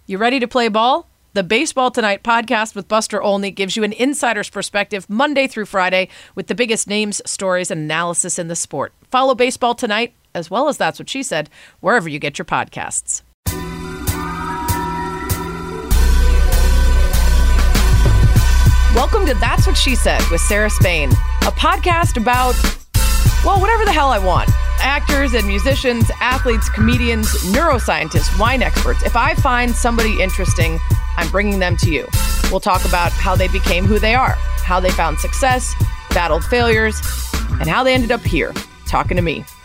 You ready to play ball? The Baseball Tonight podcast with Buster Olney gives you an insider's perspective Monday through Friday with the biggest names, stories, and analysis in the sport. Follow Baseball Tonight, as well as That's What She Said, wherever you get your podcasts. Welcome to That's What She Said with Sarah Spain, a podcast about, well, whatever the hell I want. Actors and musicians, athletes, comedians, neuroscientists, wine experts. If I find somebody interesting, I'm bringing them to you. We'll talk about how they became who they are, how they found success, battled failures, and how they ended up here, talking to me.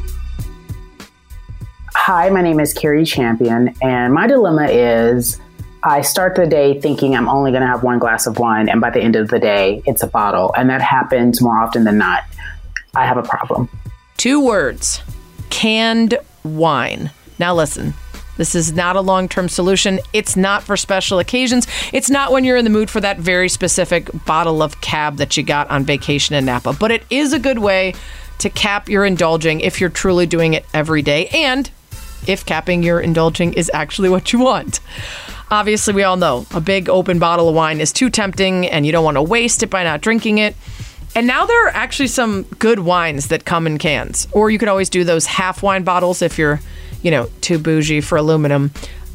Hi, my name is Cari Champion, and my dilemma is I start the day thinking I'm only going to have one glass of wine, and by the end of the day, it's a bottle. And that happens more often than not. I have a problem. 2 words, canned wine. Now listen, this is not a long-term solution. It's not for special occasions. It's not when you're in the mood for that very specific bottle of Cab that you got on vacation in Napa. But it is a good way to cap your indulging if you're truly doing it every day, and if capping your indulging is actually what you want. Obviously, we all know a big open bottle of wine is too tempting, and you don't want to waste it by not drinking it. And now there are actually some good wines that come in cans. Or you could always do those half wine bottles if you're, too bougie for aluminum.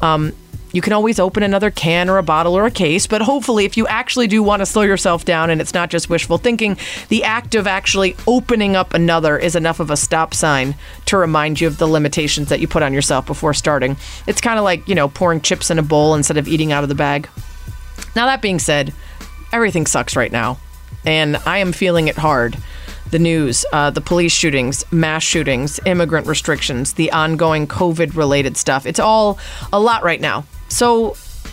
You can always open another can or a bottle or a case. But hopefully, if you actually do want to slow yourself down and it's not just wishful thinking, the act of actually opening up another is enough of a stop sign to remind you of the limitations that you put on yourself before starting. It's kind of like, pouring chips in a bowl instead of eating out of the bag. Now, that being said, everything sucks right now. And I am feeling it hard. The news, the police shootings, mass shootings, immigrant restrictions, the ongoing COVID-related stuff. It's all a lot right now. So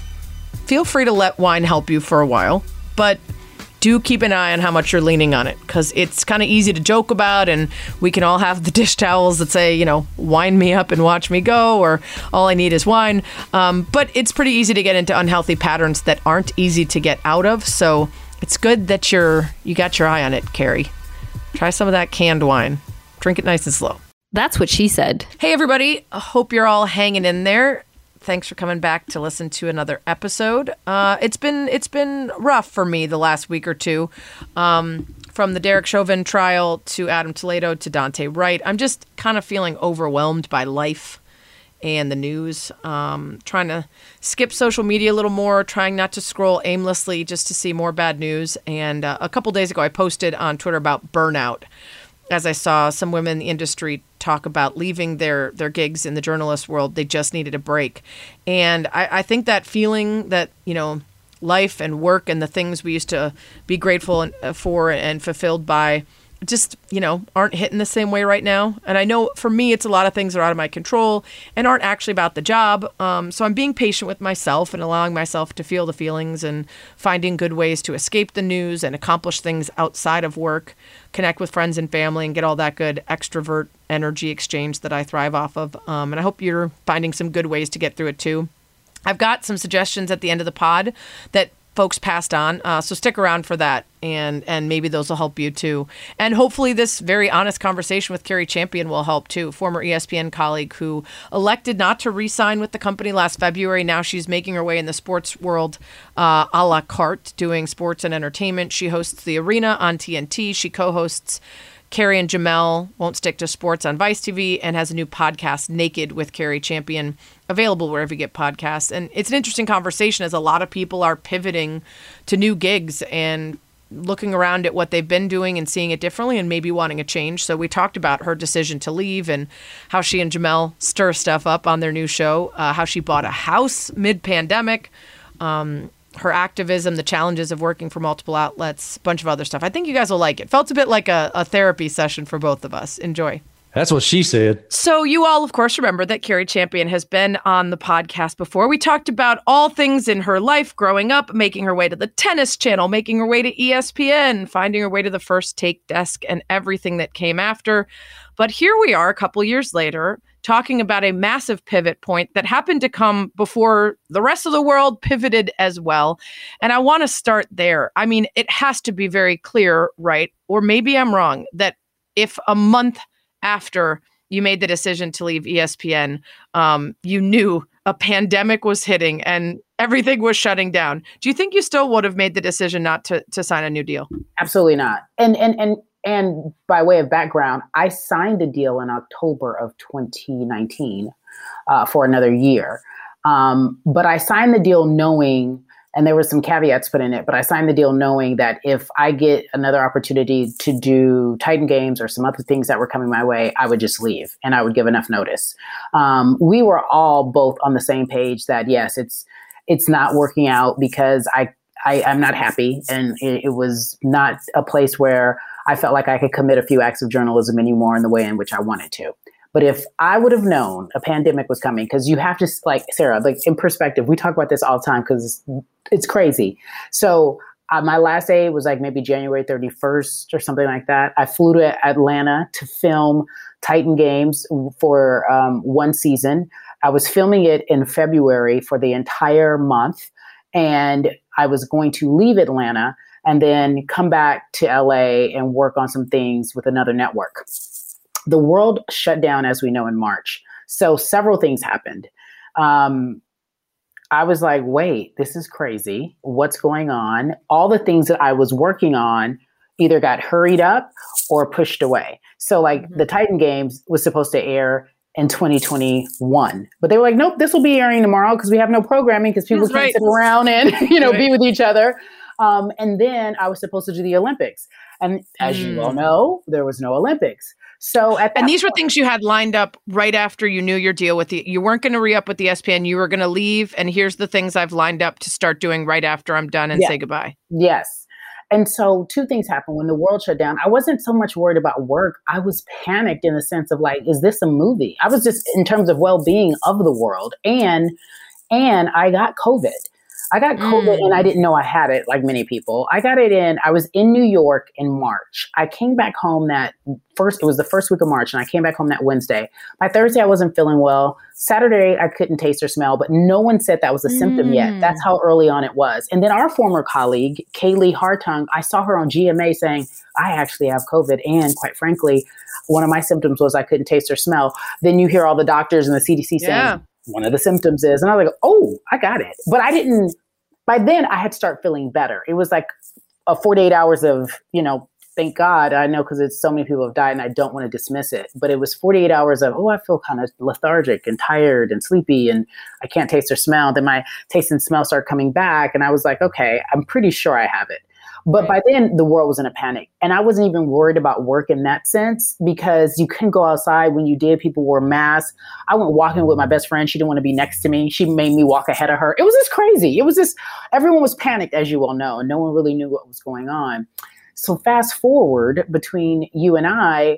feel free to let wine help you for a while. But do keep an eye on how much you're leaning on it. Because it's kind of easy to joke about. And we can all have the dish towels that say, wine me up and watch me go. Or all I need is wine. But it's pretty easy to get into unhealthy patterns that aren't easy to get out of. So it's good that you got your eye on it, Cari. Try some of that canned wine. Drink it nice and slow. That's what she said. Hey, everybody. I hope you're all hanging in there. Thanks for coming back to listen to another episode. It's been rough for me the last week or two. From the Derek Chauvin trial to Adam Toledo to Daunte Wright. I'm just kind of feeling overwhelmed by life and the news, trying to skip social media a little more, trying not to scroll aimlessly just to see more bad news. And a couple days ago, I posted on Twitter about burnout, as I saw some women in the industry talk about leaving their gigs in the journalist world. They just needed a break. And I think that feeling that, life and work and the things we used to be grateful for and fulfilled by just, aren't hitting the same way right now. And I know for me, it's a lot of things that are out of my control and aren't actually about the job. So I'm being patient with myself and allowing myself to feel the feelings and finding good ways to escape the news and accomplish things outside of work, connect with friends and family, and get all that good extrovert energy exchange that I thrive off of. And I hope you're finding some good ways to get through it too. I've got some suggestions at the end of the pod that folks passed on. So stick around for that, and maybe those will help you too. And hopefully this very honest conversation with Cari Champion will help too. Former ESPN colleague who elected not to re-sign with the company last February. Now she's making her way in the sports world a la carte, doing sports and entertainment. She hosts The Arena on TNT. She co-hosts Cari and Jemele Won't Stick to Sports on Vice TV, and has a new podcast, Naked with Cari Champion, available wherever you get podcasts. And it's an interesting conversation as a lot of people are pivoting to new gigs and looking around at what they've been doing and seeing it differently and maybe wanting a change. So we talked about her decision to leave and how she and Jemele stir stuff up on their new show, how she bought a house mid-pandemic, her activism, the challenges of working for multiple outlets, a bunch of other stuff. I think you guys will like it. Felt a bit like a therapy session for both of us. Enjoy. That's what she said. So you all, of course, remember that Cari Champion has been on the podcast before. We talked about all things in her life growing up, making her way to the Tennis Channel, making her way to ESPN, finding her way to the First Take desk, and everything that came after. But here we are a couple years later, talking about a massive pivot point that happened to come before the rest of the world pivoted as well. And I want to start there. I mean, it has to be very clear, right? Or maybe I'm wrong, that if a month after you made the decision to leave ESPN, you knew a pandemic was hitting and everything was shutting down, do you think you still would have made the decision not to sign a new deal? Absolutely not. And by way of background, I signed a deal in October of 2019 for another year. But I signed the deal knowing, and there were some caveats put in it, but I signed the deal knowing that if I get another opportunity to do Titan Games or some other things that were coming my way, I would just leave and I would give enough notice. We were all both on the same page that yes, it's not working out because I'm not happy, and it was not a place where I felt like I could commit a few acts of journalism anymore in the way in which I wanted to. But if I would have known a pandemic was coming, because you have to, like, Sarah, like in perspective, we talk about this all the time because it's crazy. So my last day was like maybe January 31st or something like that. I flew to Atlanta to film Titan Games for one season. I was filming it in February for the entire month. And I was going to leave Atlanta and then come back to LA and work on some things with another network. The world shut down, as we know, in March. So several things happened. I was like, wait, this is crazy. What's going on? All the things that I was working on either got hurried up or pushed away. So like the Titan Games was supposed to air in 2021, but they were like, nope, this will be airing tomorrow because we have no programming because people can't sit around and, be with each other. And then I was supposed to do the Olympics. And as you all know, there was no Olympics. So and these were things you had lined up right after you knew your deal with you weren't going to re-up with the ESPN. You were going to leave. And here's the things I've lined up to start doing right after I'm done and say goodbye. Yes. And so two things happened when the world shut down. I wasn't so much worried about work. I was panicked in the sense of like, is this a movie? I was just in terms of well-being of the world. And I got COVID. I got COVID and I didn't know I had it like many people. I was in New York in March. I came back home it was the first week of March, and I came back home that Wednesday. By Thursday, I wasn't feeling well. Saturday, I couldn't taste or smell, but no one said that was a symptom yet. That's how early on it was. And then our former colleague, Kaylee Hartung, I saw her on GMA saying, I actually have COVID. And quite frankly, one of my symptoms was I couldn't taste or smell. Then you hear all the doctors and the CDC saying, one of the symptoms is, and I was like, oh, I got it. But by then I had to start feeling better. It was like a 48 hours of, thank God, I know because it's so many people have died and I don't want to dismiss it, but it was 48 hours of, I feel kind of lethargic and tired and sleepy and I can't taste or smell. Then my taste and smell started coming back and I was like, okay, I'm pretty sure I have it. But by then the world was in a panic and I wasn't even worried about work in that sense because you couldn't go outside. When you did, people wore masks. I went walking with my best friend. She didn't want to be next to me. She made me walk ahead of her. It was just crazy. It was just, everyone was panicked, as you all know, and no one really knew what was going on. So fast forward between you and I,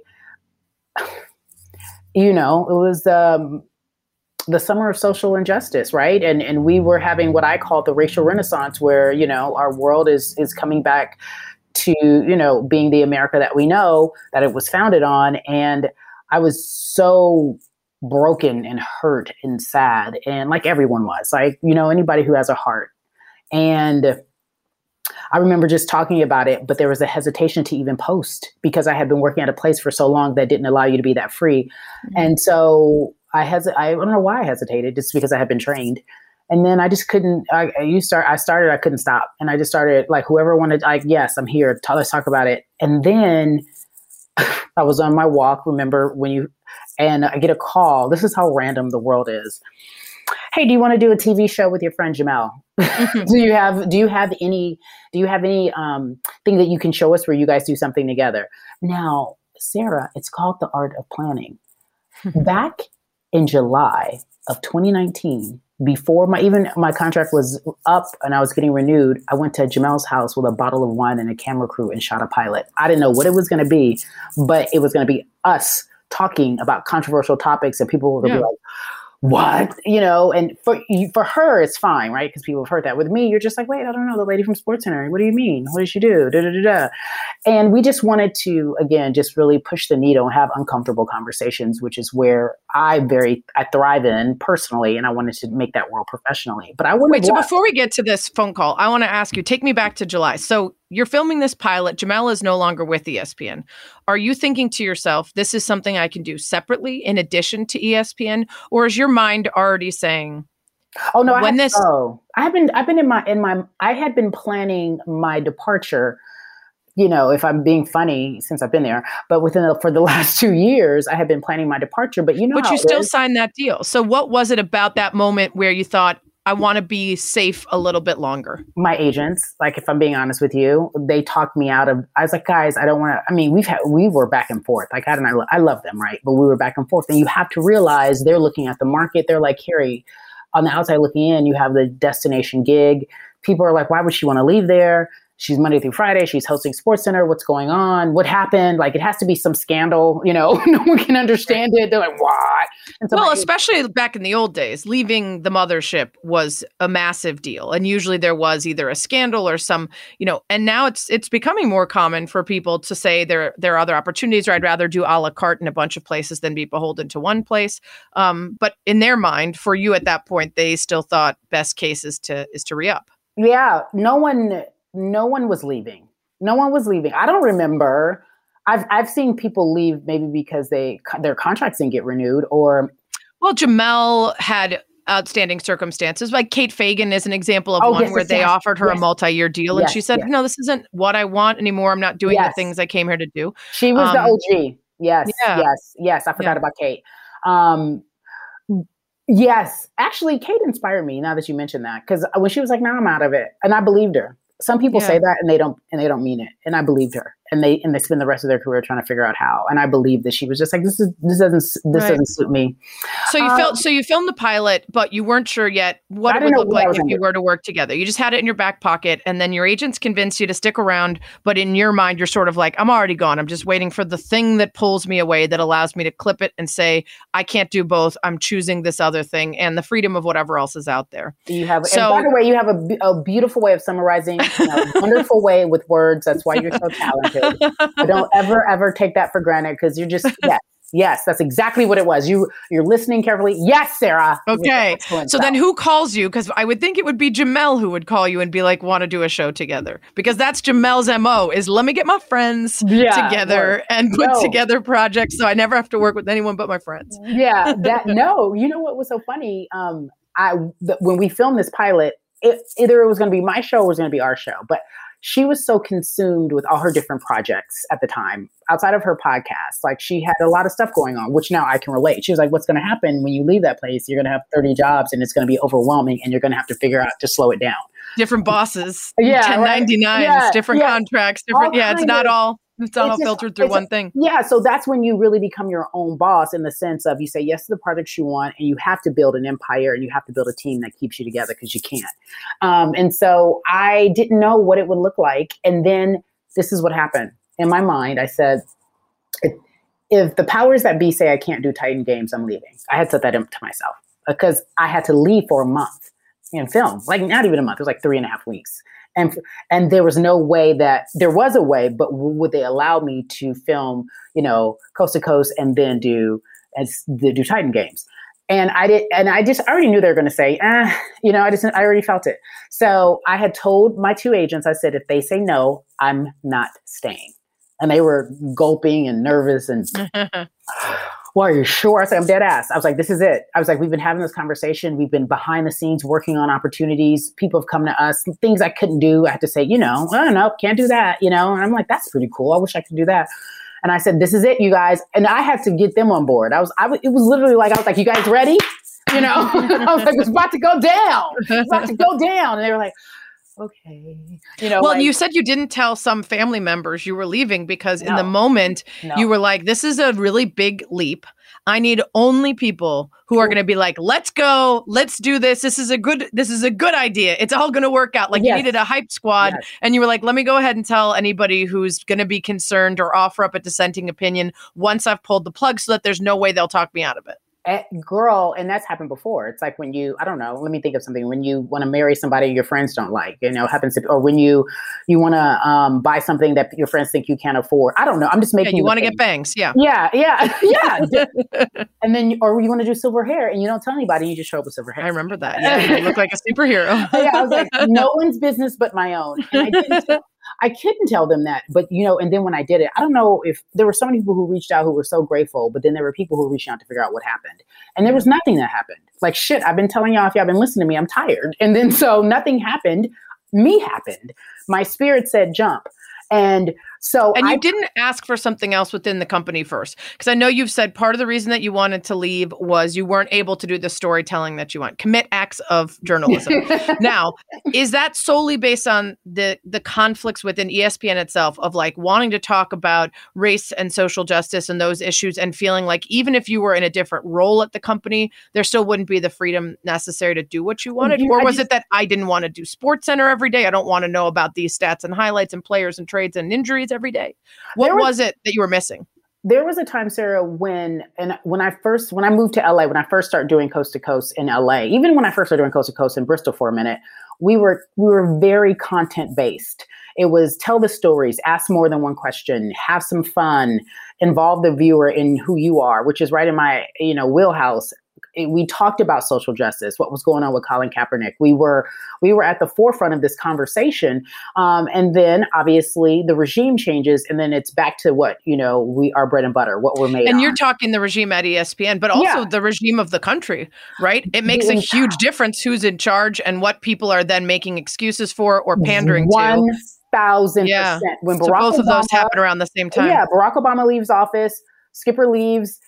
it was the summer of social injustice, right? And we were having what I call the racial renaissance where, our world is coming back to, being the America that we know that it was founded on. And I was so broken and hurt and sad. And like everyone was, like, anybody who has a heart. And I remember just talking about it, but there was a hesitation to even post because I had been working at a place for so long that didn't allow you to be that free. And so I don't know why I hesitated, just because I had been trained. And then I just couldn't, I couldn't stop. And I just started like, whoever wanted, yes, I'm here. Let's talk about it. And then I was on my walk. Remember and I get a call. This is how random the world is. Hey, do you want to do a TV show with your friend Jamel? Do you have any thing that you can show us where you guys do something together? Now, Sarah, it's called The Art of Planning. Back in July of 2019, before my contract was up and I was getting renewed, I went to Jamel's house with a bottle of wine and a camera crew and shot a pilot. I didn't know what it was going to be, but it was going to be us talking about controversial topics and people were going to be like, what? And for her, it's fine, right? Because people have heard that. With me, you're just like, wait, I don't know, the lady from SportsCenter. What do you mean? What did she do? Da, da, da, da. And we just wanted to, again, just really push the needle and have uncomfortable conversations, which is where I thrive in personally. And I wanted to make that world professionally. But I wouldn't wait, so before we get to this phone call, I want to ask you, take me back to July. So you're filming this pilot. Jamel is no longer with ESPN. Are you thinking to yourself, this is something I can do separately in addition to ESPN? Or is your mind already saying, Oh no, when this, I've been I had been planning my departure, if I'm being funny since I've been there, but for the last 2 years, I have been planning my departure, but but how you it still is. signed that deal. So what was it about that moment where you thought, I want to be safe a little bit longer? My agents, like, if I'm being honest with you, they talked me out of, I was like, guys, I don't want to, I mean, we were back and forth. Like, I love them, right? But we were back and forth. And you have to realize they're looking at the market. They're like, Carrie, on the outside looking in, you have the destination gig. People are like, why would she want to leave there? She's Monday through Friday. She's hosting SportsCenter. What's going on? What happened? Like, it has to be some scandal, no one can understand it. They're like, what? And so especially back in the old days, leaving the mothership was a massive deal. And usually there was either a scandal or some, and now it's becoming more common for people to say there are other opportunities, or I'd rather do a la carte in a bunch of places than be beholden to one place. But in their mind, for you at that point, they still thought best case is to re-up. Yeah, no one was leaving. No one was leaving. I don't remember. I've seen people leave maybe because their contracts didn't get renewed, or Jamel had outstanding circumstances. Like Kate Fagan is an example of one where they offered her a multi-year deal, and she said, "No, this isn't what I want anymore. I'm not doing the things I came here to do." She was the OG. Yes. I forgot about Kate. Yes, actually, Kate inspired me. Now that you mentioned that, because when she was like, "No, I'm out of it," and I believed her. Some people say that and they don't mean it. And I believed her. And they spend the rest of their career trying to figure out how. And I believe that she was just like, this doesn't suit me. So you filmed the pilot, but you weren't sure yet what it would look like if you were to work together. You just had it in your back pocket, and then your agents convinced you to stick around. But in your mind, you're sort of like, I'm already gone. I'm just waiting for the thing that pulls me away, that allows me to clip it and say, I can't do both. I'm choosing this other thing, and the freedom of whatever else is out there. And by the way, you have a beautiful way of summarizing, a wonderful way with words. That's why you're so talented. I don't ever take that for granted, because you're just, yes, that's exactly what it was. You're listening carefully. Yes, Sarah. Okay. So then who calls you? Because I would think it would be Jamel who would call you and be like, want to do a show together. Because that's Jamel's MO, is let me get my friends together and put together projects so I never have to work with anyone but my friends. Yeah. You know what was so funny? When we filmed this pilot, either it was going to be my show or it was going to be our show. But she was so consumed with all her different projects at the time, outside of her podcast. Like, she had a lot of stuff going on, which now I can relate. She was like, what's going to happen when you leave that place? You're going to have 30 jobs and it's going to be overwhelming, and you're going to have to figure out to slow it down. Different bosses, 1099s, different contracts, different. It's not all filtered through one thing. Yeah. So that's when you really become your own boss, in the sense of you say yes to the projects you want, and you have to build an empire, and you have to build a team that keeps you together, because you can't. And so I didn't know what it would look like. And then this is what happened. In my mind, I said, if the powers that be say I can't do Titan Games, I'm leaving. I had set that up to myself, because I had to leave for a month and film. Like, not even a month. It was like 3.5 weeks. And there was no way there was a way, but would they allow me to film, coast to coast, and then do Titan Games? And I already knew they were going to say, I already felt it. So I had told my two agents, I said, if they say no, I'm not staying. And they were gulping and nervous and, well, are you sure? I said, I'm dead ass. I was like, this is it. I was like, we've been having this conversation. We've been behind the scenes working on opportunities. People have come to us, things I couldn't do. I had to say, no, can't do that, And I'm like, that's pretty cool. I wish I could do that. And I said, this is it, you guys. And I had to get them on board. It was literally like, I was like, you guys ready? I was like, it's about to go down. It's about to go down. And they were like, okay. Well, you said you didn't tell some family members you were leaving, because in the moment you were like, this is a really big leap. I need only people who are going to be like, let's go, let's do this. This is a good idea. It's all going to work out. Like, you needed a hype squad, and you were like, let me go ahead and tell anybody who's going to be concerned or offer up a dissenting opinion once I've pulled the plug, so that there's no way they'll talk me out of it. Girl, and that's happened before. It's like when I don't know, let me think of something. When you want to marry somebody your friends don't like, happens to, or when you want to buy something that your friends think you can't afford. I don't know. I'm just making. You want to get bangs. Yeah. And then, or you want to do silver hair and you don't tell anybody, you just show up with silver hair. I remember that. Yeah. You look like a superhero. I was like, no one's business but my own. And I couldn't tell them that. But, and then when I did it, I don't know if there were so many people who reached out who were so grateful, but then there were people who reached out to figure out what happened. And there was nothing that happened. Like, shit, I've been telling y'all, if y'all been listening to me, I'm tired. And then so nothing happened. Me happened. My spirit said jump. And you didn't ask for something else within the company first, because I know you've said part of the reason that you wanted to leave was you weren't able to do the storytelling that you want. Commit acts of journalism. Now, is that solely based on the conflicts within ESPN itself of like wanting to talk about race and social justice and those issues and feeling like even if you were in a different role at the company, there still wouldn't be the freedom necessary to do what you wanted? Or was it that I didn't want to do SportsCenter every day? I don't want to know about these stats and highlights and players and trades and injuries every day. What was it that you were missing? There was a time, Sarah, when I moved to LA, when I first started doing Coast to Coast in LA, even when I first started doing Coast to Coast in Bristol for a minute, we were very content based. It was tell the stories, ask more than one question, have some fun, involve the viewer in who you are, which is right in my, wheelhouse. We talked about social justice, what was going on with Colin Kaepernick. We were at the forefront of this conversation. And then obviously the regime changes and then it's back to what, our bread and butter, what we're made And on. you're talking the regime at ESPN, but also the regime of the country, right? It makes a huge difference who's in charge and what people are then making excuses for or pandering to. 1,000%. When so both of those happen around the same time. Yeah, Barack Obama leaves office, Skipper leaves,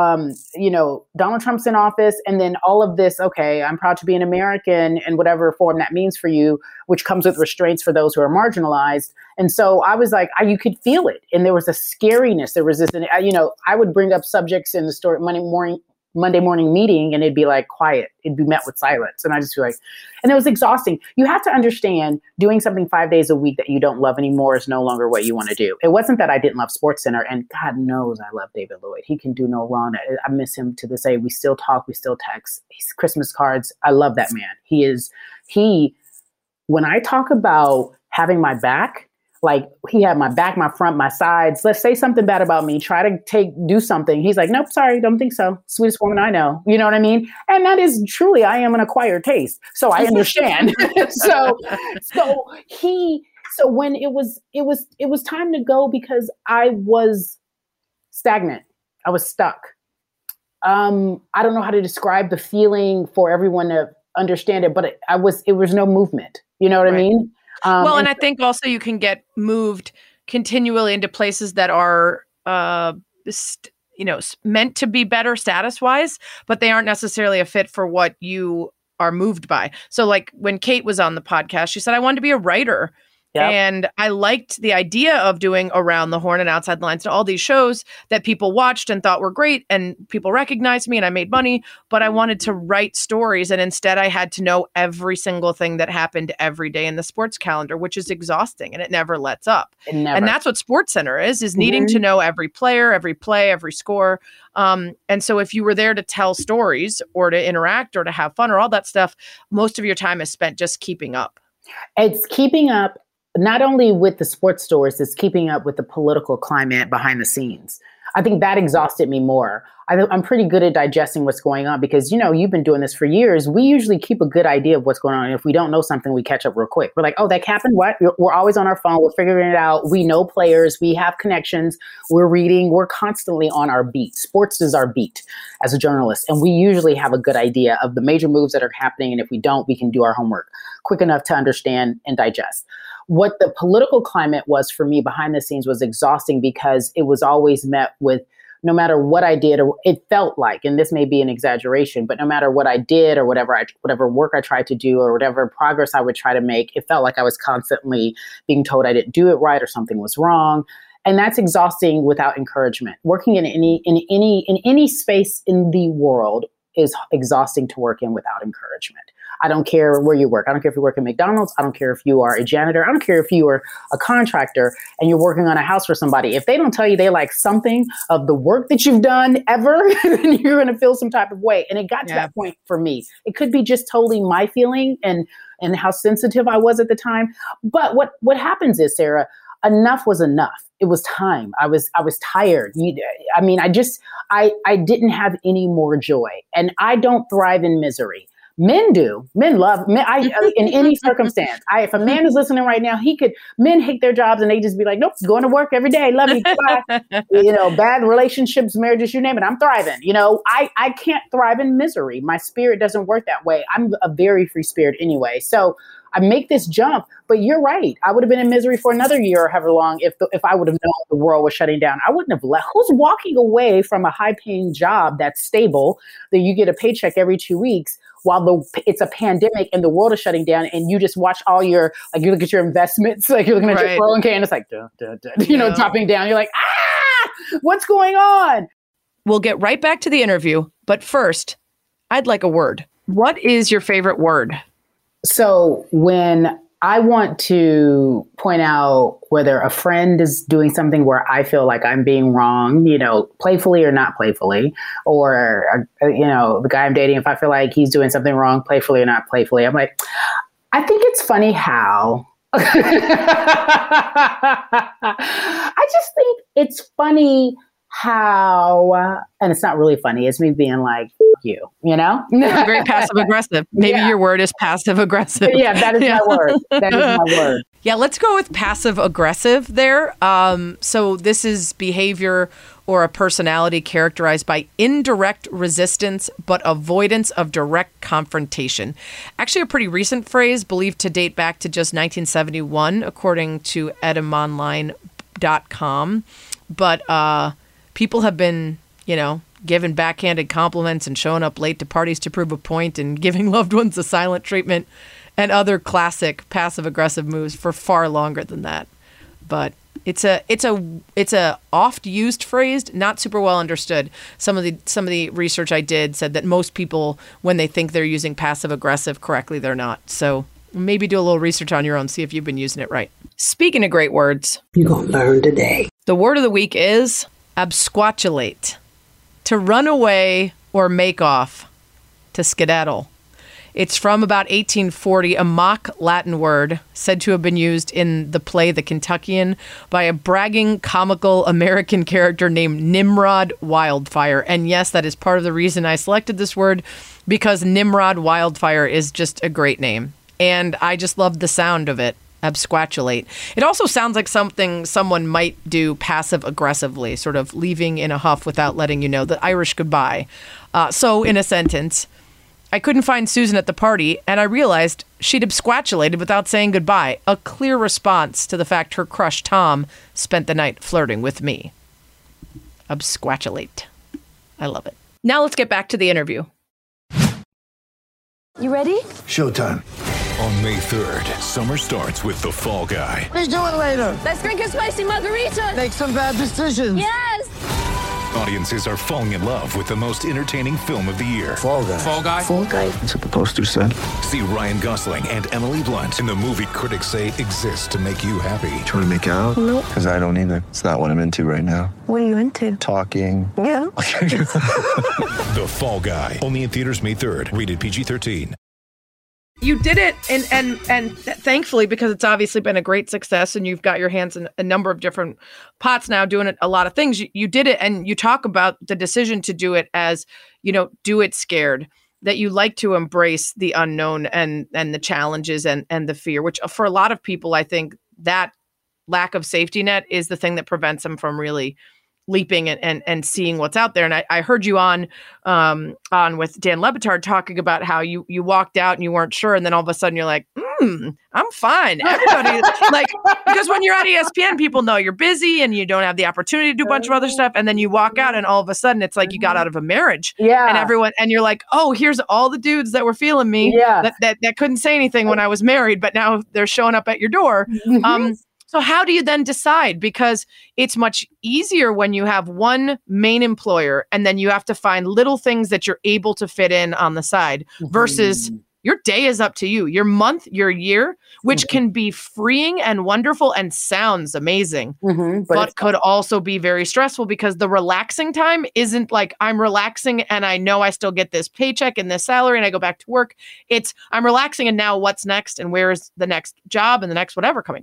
Donald Trump's in office, and then all of this, okay, I'm proud to be an American in whatever form that means for you, which comes with restraints for those who are marginalized. And so I was like, you could feel it. And there was a scariness. There was this, I would bring up subjects in the story Monday morning meeting and it'd be like quiet. It'd be met with silence. And I just feel like, and it was exhausting. You have to understand doing something 5 days a week that you don't love anymore is no longer what you want to do. It wasn't that I didn't love SportsCenter, and God knows I love David Lloyd. He can do no wrong. I miss him to this day. We still talk, we still text. He's Christmas cards. I love that man. When I talk about having my back, like he had my back, my front, my sides. Let's say something bad about me. Try to do something. He's like, nope, sorry, don't think so. Sweetest woman I know. You know what I mean? And that is truly, I am an acquired taste. So I understand. So when it was time to go because I was stagnant. I was stuck. I don't know how to describe the feeling for everyone to understand it, but it was no movement. You know what I mean? And I think also you can get moved continually into places that are, meant to be better status-wise, but they aren't necessarily a fit for what you are moved by. So like when Kate was on the podcast, she said, I wanted to be a writer. Yep. And I liked the idea of doing Around the Horn and Outside the Lines and all these shows that people watched and thought were great and people recognized me and I made money, but I wanted to write stories. And instead I had to know every single thing that happened every day in the sports calendar, which is exhausting and it never lets up. And that's what SportsCenter is needing to know every player, every play, every score. And so if you were there to tell stories or to interact or to have fun or all that stuff, most of your time is spent just keeping up. It's keeping up. Not only with the sports stories, it's keeping up with the political climate behind the scenes. I think that exhausted me more. I'm pretty good at digesting what's going on because, you've been doing this for years. We usually keep a good idea of what's going on. And if we don't know something, we catch up real quick. We're like, oh, that happened? What? We're always on our phone. We're figuring it out. We know players. We have connections. We're reading. We're constantly on our beat. Sports is our beat as a journalist. And we usually have a good idea of the major moves that are happening. And if we don't, we can do our homework quick enough to understand and digest. What the political climate was for me behind the scenes was exhausting because it was always met with no matter what I did, or it felt like, and this may be an exaggeration, but no matter what I did or whatever work I tried to do or whatever progress I would try to make, it felt like I was constantly being told I didn't do it right or something was wrong. And that's exhausting without encouragement. Working in any space in the world is exhausting to work in without encouragement. I don't care where you work. I don't care if you work at McDonald's. I don't care if you are a janitor. I don't care if you are a contractor and you're working on a house for somebody. If they don't tell you they like something of the work that you've done ever, then you're going to feel some type of way. And it got to that point for me. It could be just totally my feeling and how sensitive I was at the time. But what happens is, Sarah, enough was enough. It was time. I was tired. I didn't have any more joy. And I don't thrive in misery. Men do. Men love men. In any circumstance. If a man is listening right now, men hate their jobs and they just be like, nope, going to work every day. Love you. Bye. Bad relationships, marriages, you name it. I'm thriving. I can't thrive in misery. My spirit doesn't work that way. I'm a very free spirit anyway. So I make this jump, but you're right. I would have been in misery for another year or however long if I would have known the world was shutting down. I wouldn't have left. Who's walking away from a high-paying job that's stable, that you get a paycheck every 2 weeks while it's a pandemic and the world is shutting down, and you just watch all you look at your investments, like you're looking at your 401k and it's like, dropping down. You're like, what's going on? We'll get right back to the interview, but first, I'd like a word. What is your favorite word? So when I want to point out whether a friend is doing something where I feel like I'm being wrong, playfully or not playfully, or, the guy I'm dating, if I feel like he's doing something wrong, playfully or not playfully, I'm like, I think it's funny how. I just think it's funny how, and it's not really funny. It's me being like, F you, Very passive aggressive. Maybe your word is passive aggressive. Yeah, that is my word. That is my word. Yeah, let's go with passive aggressive there. So this is behavior or a personality characterized by indirect resistance, but avoidance of direct confrontation. Actually, a pretty recent phrase believed to date back to just 1971, according to etymonline.com. But people have been, giving backhanded compliments and showing up late to parties to prove a point and giving loved ones a silent treatment and other classic passive aggressive moves for far longer than that. But it's a oft used phrase, not super well understood. Some of the research I did said that most people, when they think they're using passive aggressive correctly, they're not. So maybe do a little research on your own, see if you've been using it right. Speaking of great words, you're gonna learn today. The word of the week is absquatulate. To run away or make off, to skedaddle. It's from about 1840, a mock Latin word said to have been used in the play The Kentuckian by a bragging, comical American character named Nimrod Wildfire. And yes, that is part of the reason I selected this word, because Nimrod Wildfire is just a great name. And I just love the sound of it. Absquatulate. It also sounds like something someone might do passive aggressively, sort of leaving in a huff without letting you know, the Irish goodbye. So in a sentence, I couldn't find Susan at the party, and I realized she'd absquatulated without saying goodbye. A clear response to the fact her crush Tom spent the night flirting with me. Absquatulate. I love it. Now let's get back to the interview. You ready? Showtime. On May 3rd, summer starts with The Fall Guy. Let's do it later. Let's drink a spicy margarita. Make some bad decisions. Yes. Audiences are falling in love with the most entertaining film of the year. Fall Guy. Fall Guy? Fall Guy. That's what the poster said. See Ryan Gosling and Emily Blunt in the movie critics say exists to make you happy. Trying to make it out? Nope. Because I don't either. It's not what I'm into right now. What are you into? Talking. Yeah. The Fall Guy. Only in theaters May 3rd. Rated PG-13. You did it, and thankfully, because it's obviously been a great success, and you've got your hands in a number of different pots now, doing it, a lot of things. You did it, and you talk about the decision to do it as, do it scared. That you like to embrace the unknown and the challenges and the fear, which for a lot of people, I think that lack of safety net is the thing that prevents them from really leaping and seeing what's out there. And I heard you on with Dan Le Batard talking about how you walked out and you weren't sure. And then all of a sudden you're like, I'm fine. Everybody because when you're at ESPN, people know you're busy and you don't have the opportunity to do a bunch of other stuff. And then you walk out and all of a sudden it's like you got out of a marriage. Yeah. And everyone, and you're like, oh, here's all the dudes that were feeling me that couldn't say anything when I was married, but now they're showing up at your door. Mm-hmm. So how do you then decide? Because it's much easier when you have one main employer and then you have to find little things that you're able to fit in on the side versus your day is up to you, your month, your year, which can be freeing and wonderful and sounds amazing, but could also be very stressful because the relaxing time isn't like I'm relaxing and I know I still get this paycheck and this salary and I go back to work. It's I'm relaxing and now what's next and where is the next job and the next whatever coming from?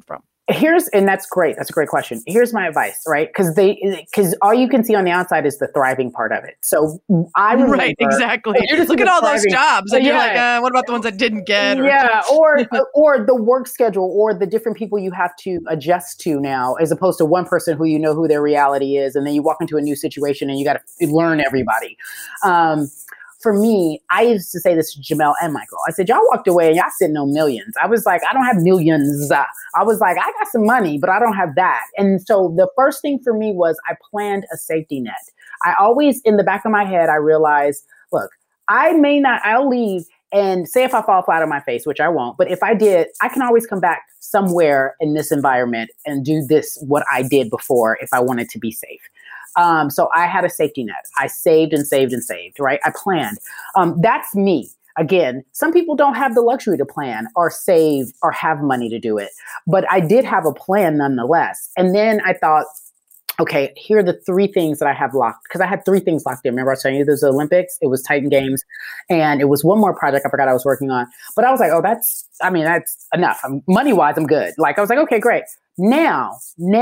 And that's great. That's a great question. Here's my advice, right? Because all you can see on the outside is the thriving part of it. So I remember, right, exactly. Look at all those jobs, and you're like, what about the ones that didn't get? Or the work schedule, or the different people you have to adjust to now, as opposed to one person who you know who their reality is, and then you walk into a new situation and you got to learn everybody. For me, I used to say this to Jamel and Michael. I said, y'all walked away and y'all didn't know millions. I was like, I don't have millions. I was like, I got some money, but I don't have that. And so the first thing for me was I planned a safety net. I always, in the back of my head, I realized, look, I'll leave and say if I fall flat on my face, which I won't, but if I did, I can always come back somewhere in this environment and do what I did before if I wanted to be safe. So I had a safety net. I saved and saved and saved, right? I planned. That's me. Again, some people don't have the luxury to plan or save or have money to do it, but I did have a plan nonetheless. And then I thought, okay, here are the 3 things that I have locked, because I had 3 things locked in. Remember I was telling you there's the Olympics, it was Titan Games, and it was one more project I forgot I was working on. But I was like, that's enough. Money-wise, I'm good. Like, I was like, okay, great. Now,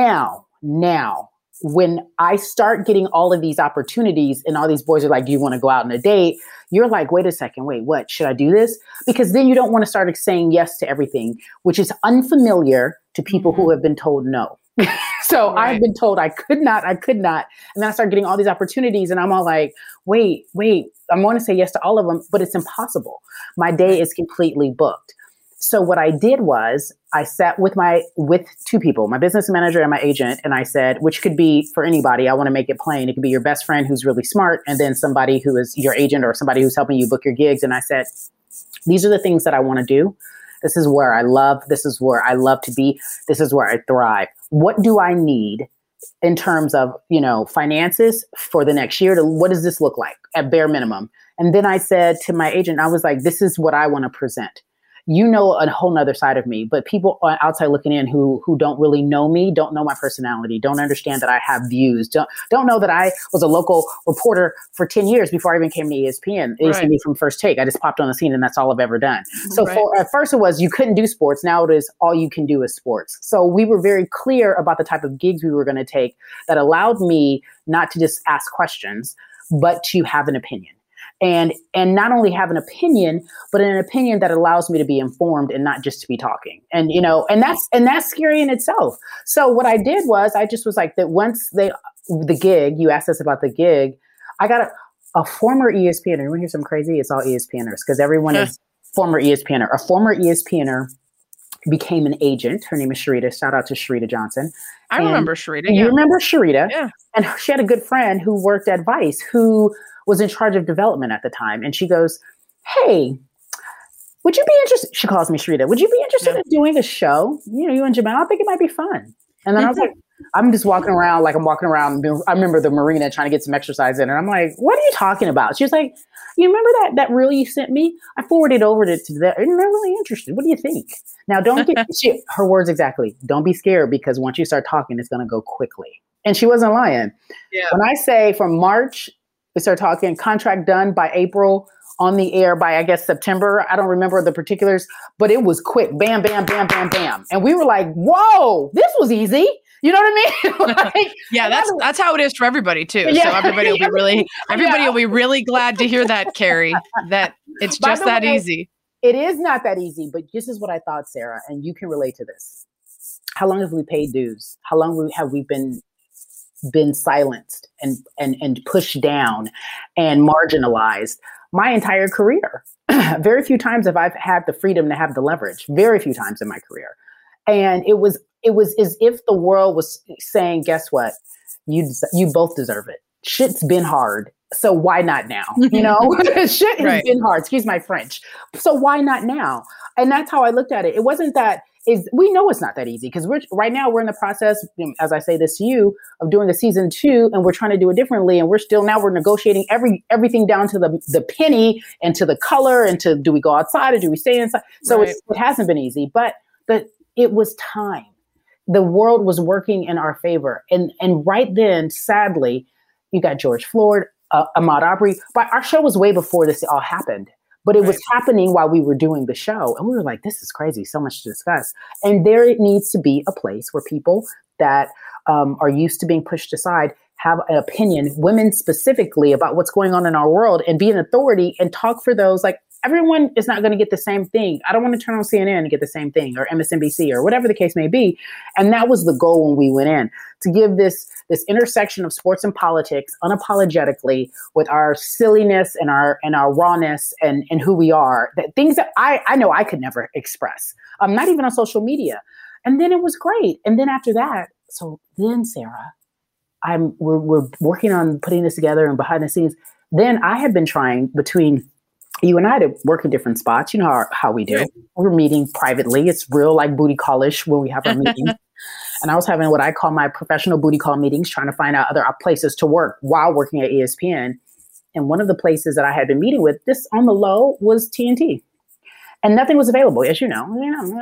when I start getting all of these opportunities and all these boys are like, do you want to go out on a date? You're like, wait a second, what? Should I do this? Because then you don't want to start saying yes to everything, which is unfamiliar to people who have been told no. So right. I've been told I could not. And then I start getting all these opportunities and I'm all like, wait, I want to say yes to all of them, but it's impossible. My day is completely booked. So what I did was I sat with 2 people, my business manager and my agent. And I said, which could be for anybody. I want to make it plain. It could be your best friend who's really smart. And then somebody who is your agent or somebody who's helping you book your gigs. And I said, these are the things that I want to do. This is where I love. This is where I love to be. This is where I thrive. What do I need in terms of, finances for the next year? What does this look like at bare minimum? And then I said to my agent, I was like, this is what I want to present. A whole nother side of me, but people outside looking in who don't really know me, don't know my personality, don't understand that I have views, don't know that I was a local reporter for 10 years before I even came to ESPN. They used to be from First Take. I just popped on the scene and that's all I've ever done. So at first it was, you couldn't do sports. Now it is all you can do is sports. So we were very clear about the type of gigs we were going to take that allowed me not to just ask questions, but to have an opinion. And not only have an opinion, but an opinion that allows me to be informed and not just to be talking. And, and that's scary in itself. So what I did was I just was like that once the gig, you asked us about the gig, I got a former ESPNer. You want to hear something crazy? It's all ESPNers because everyone is former ESPNer. A former ESPNer became an agent. Her name is Sharita. Shout out to Sharita Johnson. I remember Sharita. You remember Sharita? Yeah. And she had a good friend who worked at Vice who was in charge of development at the time. And she goes, hey, would you be interested? She calls me Sharita. Would you be interested in doing a show? You and Jamel, I think it might be fun. And then I was like, I'm just walking around like I'm walking around. I remember the marina trying to get some exercise in. And I'm like, what are you talking about? She was like, you remember that reel you sent me? I forwarded over to them. And they're really interested. What do you think? Now, don't get her words exactly. Don't be scared because once you start talking, it's going to go quickly. And she wasn't lying. Yeah. When I say from March, we started talking, contract done by April, on the air by, I guess, September. I don't remember the particulars, but it was quick. Bam, bam, bam, bam, bam. And we were like, whoa, this was easy. You know what I mean? Yeah, that's how it is for everybody too. Yeah. So everybody will be really glad to hear that, Carrie, that it's just that easy. It is not that easy, but this is what I thought, Sarah, and you can relate to this. How long have we paid dues? How long have we been silenced and pushed down and marginalized? My entire career. Very few times have I had the freedom to have the leverage. Very few times in my career. And it was as if the world was saying, guess what? You both deserve it. Shit's been hard. So why not now? Shit has been hard. Excuse my French. So why not now? And that's how I looked at it. It wasn't that we know it's not that easy because right now we're in the process, as I say this to you, of doing a season 2 and we're trying to do it differently. And we're negotiating everything down to the penny and to the color and to, do we go outside or do we stay inside? So it hasn't been easy, but it was time. The world was working in our favor. And right then, sadly, you got George Floyd, Ahmaud Arbery, but our show was way before this all happened. but it was happening while we were doing the show. And we were like, this is crazy. So much to discuss. And there needs to be a place where people that are used to being pushed aside have an opinion, women specifically, about what's going on in our world and be an authority and talk for those. Like, everyone is not going to get the same thing. I don't want to turn on CNN and get the same thing, or MSNBC, or whatever the case may be. And that was the goal when we went in, to give this intersection of sports and politics unapologetically, with our silliness and our rawness and who we are, that things that I know I could never express, not even on social media. And then it was great. And then after that, so then Sarah, we're working on putting this together and behind the scenes. Then I had been trying, between you and I, to work in different spots. You know how we do. Right. We're meeting privately. It's real like booty call-ish when we have our meetings. And I was having what I call my professional booty call meetings, trying to find out other places to work while working at ESPN. And one of the places that I had been meeting with, this on the low, was TNT. And nothing was available, as you know.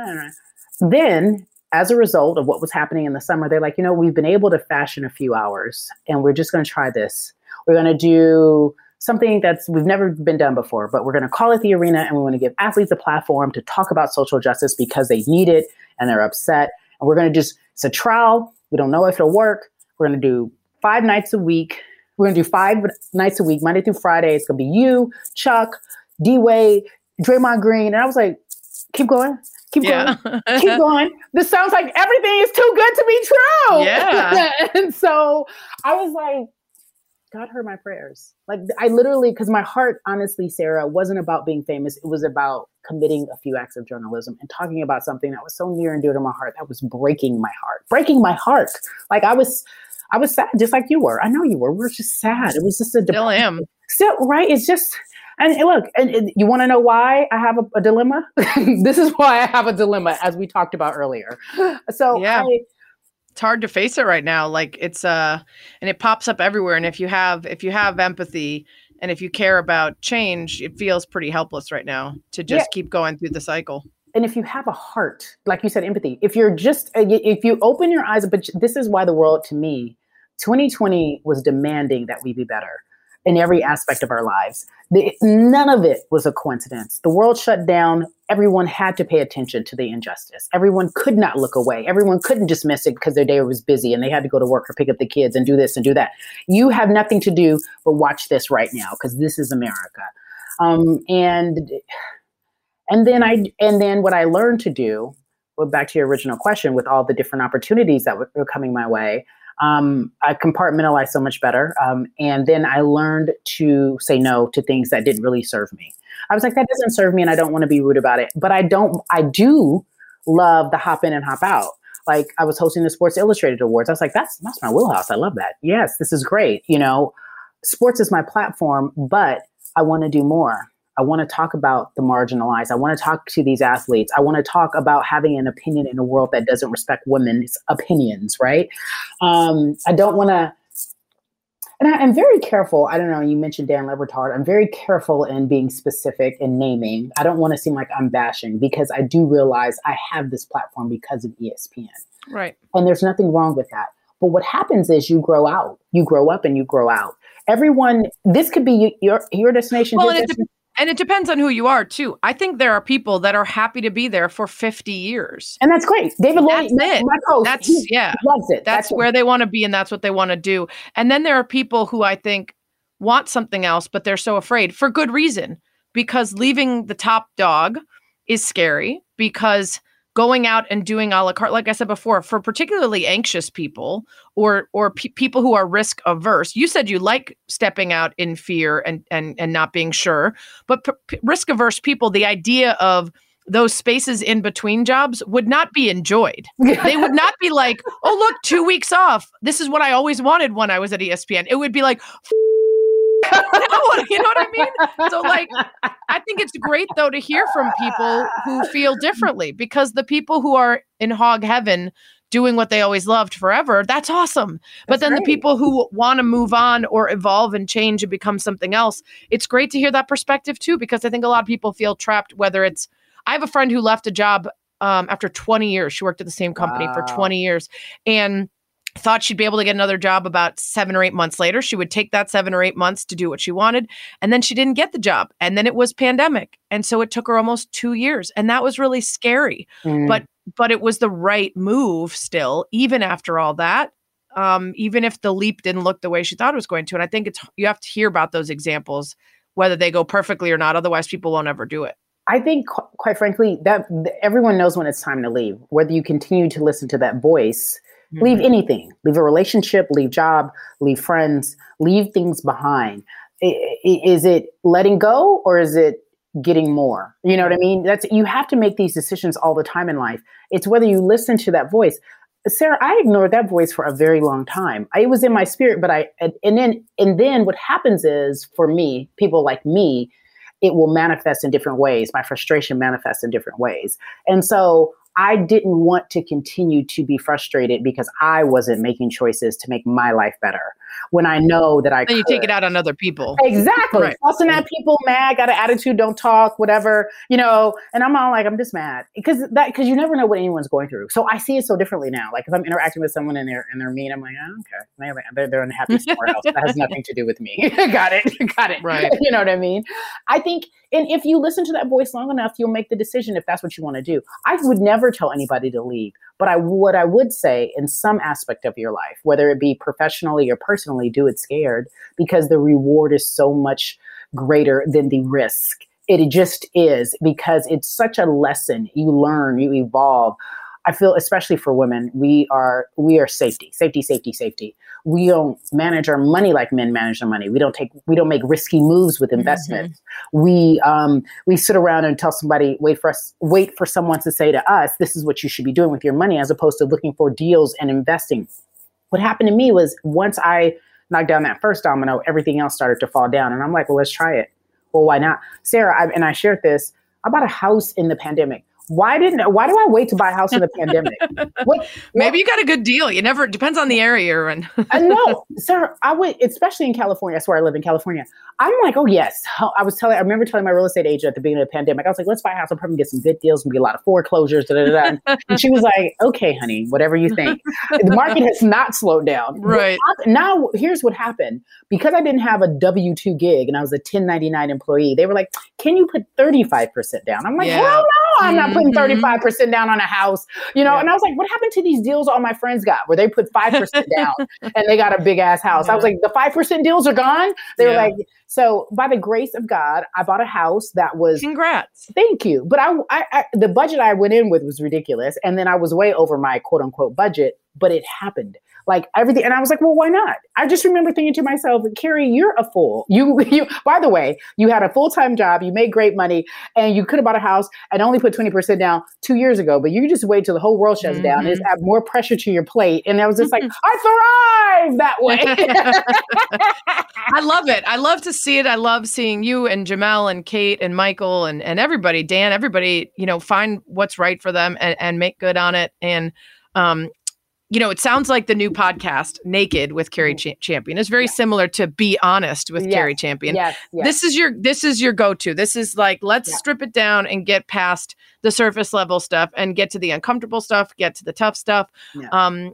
Then, as a result of what was happening in the summer, they're like, we've been able to fashion a few hours, and we're just going to try this. We're going to do something we've never been done before, but we're going to call it The Arena, and we want to give athletes a platform to talk about social justice because they need it and they're upset. And we're going to it's a trial. We don't know if it'll work. We're going to do 5 nights a week. We're going to do 5 nights a week, Monday through Friday. It's going to be you, Chuck, D-Wade, Draymond Green. And I was like, keep going. Keep going. This sounds like everything is too good to be true. Yeah. And so I was like, God heard my prayers. Like, I literally, because my heart, honestly, Sarah, wasn't about being famous. It was about committing a few acts of journalism and talking about something that was so near and dear to my heart, that was breaking my heart. Like, I was sad, just like you were. I know you were. We were just sad. It was just Still am. Still, right? It's just, and look, and you want to know why I have a dilemma? This is why I have a dilemma, as we talked about earlier. So yeah. It's hard to face it right now. Like, it's and it pops up everywhere. And if you have empathy and if you care about change, it feels pretty helpless right now to just keep going through the cycle. And if you have a heart, like you said, empathy, if you open your eyes, but this is why the world, to me, 2020 was demanding that we be better in every aspect of our lives. None of it was a coincidence. The world shut down. Everyone had to pay attention to the injustice. Everyone could not look away. Everyone couldn't dismiss it because their day was busy and they had to go to work or pick up the kids and do this and do that. You have nothing to do but watch this right now, because this is America. And then what I learned to do, well, back to your original question, with all the different opportunities that were coming my way, I compartmentalized so much better. And then I learned to say no to things that didn't really serve me. I was like, that doesn't serve me and I don't want to be rude about it. But I do love the hop in and hop out. Like, I was hosting the Sports Illustrated Awards. I was like, that's my wheelhouse. I love that. Yes, this is great. Sports is my platform, but I want to do more. I want to talk about the marginalized. I want to talk to these athletes. I want to talk about having an opinion in a world that doesn't respect women's opinions, right? I don't want to, and I'm very careful. I don't know, you mentioned Dan Le Batard. I'm very careful in being specific and naming. I don't want to seem like I'm bashing, because I do realize I have this platform because of ESPN. Right. And there's nothing wrong with that. But what happens is you grow out. You grow up and you grow out. Everyone, this could be your destination. Well, and it depends on who you are, too. I think there are people that are happy to be there for 50 years. And that's great. David Lloyd, my coach, loves it. That's where they want to be, and that's what they want to do. And then there are people who I think want something else, but they're so afraid, for good reason, because leaving the top dog is scary, because going out and doing a la carte, like I said before, for particularly anxious people or people who are risk averse. You said you like stepping out in fear and not being sure, but risk averse people, the idea of those spaces in between jobs would not be enjoyed. They would not be like, oh, look, 2 weeks off. This is what I always wanted when I was at ESPN. It would be like, you know what I mean? So, like, I think it's great, though, to hear from people who feel differently, because the people who are in hog heaven doing what they always loved forever, that's awesome. But then the people who want to move on or evolve and change and become something else, it's great to hear that perspective, too, because I think a lot of people feel trapped, whether it's, I have a friend who left a job after 20 years. She worked at the same company for 20 years. And thought she'd be able to get another job about 7 or 8 months later. She would take that 7 or 8 months to do what she wanted. And then she didn't get the job. And then it was pandemic. And so it took her almost 2 years. And that was really scary. But it was the right move still, even after all that, even if the leap didn't look the way she thought it was going to. And I think you have to hear about those examples, whether they go perfectly or not. Otherwise, people won't ever do it. I think, quite frankly, that everyone knows when it's time to leave, whether you continue to listen to that voice. Leave anything, leave a relationship, leave job, leave friends, leave things behind. Is it letting go or is it getting more? You know what I mean? You have to make these decisions all the time in life. It's whether you listen to that voice. Sarah, I ignored that voice for a very long time. It was in my spirit, but and then what happens is, for me, people like me, it will manifest in different ways. My frustration manifests in different ways. And so I didn't want to continue to be frustrated because I wasn't making choices to make my life better when I know that I could. And you take it out on other people. Exactly. Right. Fussing at people, mad, got an attitude, don't talk, whatever, and I'm all like, I'm just mad because you never know what anyone's going through. So I see it so differently now. Like if I'm interacting with someone and they're mean, I'm like, oh, okay, they're unhappy somewhere else. That has nothing to do with me. Got it. Right. You know what I mean? I think, and if you listen to that voice long enough, you'll make the decision if that's what you want to do. I would never tell anybody to leave, but what I would say in some aspect of your life, whether it be professionally or personally, do it scared because the reward is so much greater than the risk. It just is, because it's such a lesson. You learn, you evolve. I feel, especially for women, we are safety. We don't manage our money like men manage their money. We don't make risky moves with investments. Mm-hmm. We sit around and tell somebody, wait for someone to say to us, this is what you should be doing with your money, as opposed to looking for deals and investing. What happened to me was once I knocked down that first domino, everything else started to fall down. And I'm like, well, let's try it. Well, why not? Sarah, I shared this. I bought a house in the pandemic. Why do I wait to buy a house in the pandemic? Maybe you got a good deal. It depends on the area you're in. No, sir, I would, especially in California. That's where I live in California. I'm like, oh yes. I remember telling my real estate agent at the beginning of the pandemic, I was like, let's buy a house. I'll probably get some good deals and be a lot of foreclosures. And she was like, okay, honey, whatever you think. The market has not slowed down. Right. Now, here's what happened. Because I didn't have a W-2 gig and I was a 1099 employee, they were like, can you put 35% down? I'm like, hell no, I'm not putting 35% down on a house, And I was like, what happened to these deals all my friends got where they put 5% down and they got a big ass house? I was like, the 5% deals are gone. They were like, so by the grace of God, I bought a house that was. Congrats. Thank you. But I the budget I went in with was ridiculous. And then I was way over my quote unquote budget, but it happened. Like everything. And I was like, well, why not? I just remember thinking to myself, Carrie, you're a fool. You, by the way, you had a full-time job, you made great money, and you could have bought a house and only put 20% down 2 years ago, but you just wait till the whole world shuts down and just add more pressure to your plate. And I was just like, I thrive that way. I love it. I love to see it. I love seeing you and Jamel and Kate and Michael and everybody, Dan, everybody, find what's right for them and make good on it. And, it sounds like the new podcast, Naked with Carrie Champion, is very similar to Be Honest with Carrie Champion. Yes. This is your go-to. This is like, let's strip it down and get past the surface level stuff and get to the uncomfortable stuff, get to the tough stuff. Yeah.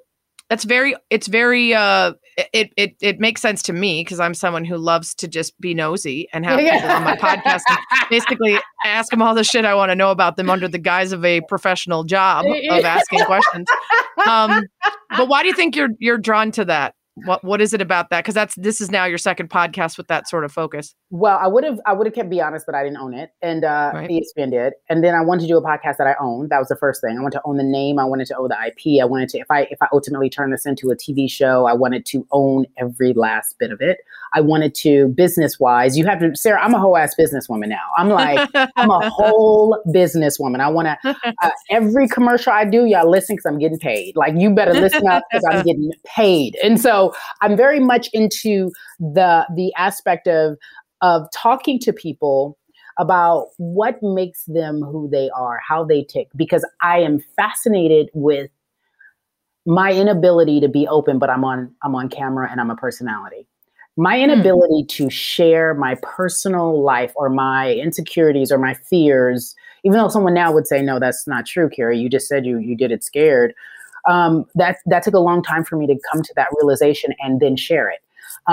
It makes sense to me because I'm someone who loves to just be nosy and have people on my podcast and basically ask them all the shit I want to know about them under the guise of a professional job of asking questions. But why do you think you're drawn to that? What is it about that? Because this is now your second podcast with that sort of focus. Well, I would have kept Be Honest, but I didn't own it, and ESPN did. And then I wanted to do a podcast that I owned. That was the first thing. I wanted to own the name. I wanted to own the IP. I wanted to, if I ultimately turn this into a TV show, I wanted to own every last bit of it. I wanted to, business wise, you have to, Sarah, I'm a whole ass businesswoman now. I'm like, I'm a whole businesswoman. I want to, every commercial I do, y'all listen because I'm getting paid. Like, you better listen up because I'm getting paid. And so I'm very much into the aspect of talking to people about what makes them who they are, how they tick, because I am fascinated with my inability to be open, but I'm on camera and I'm a personality. My inability to share my personal life or my insecurities or my fears, even though someone now would say, no, that's not true, Carrie. You just said you did it scared. That took a long time for me to come to that realization and then share it.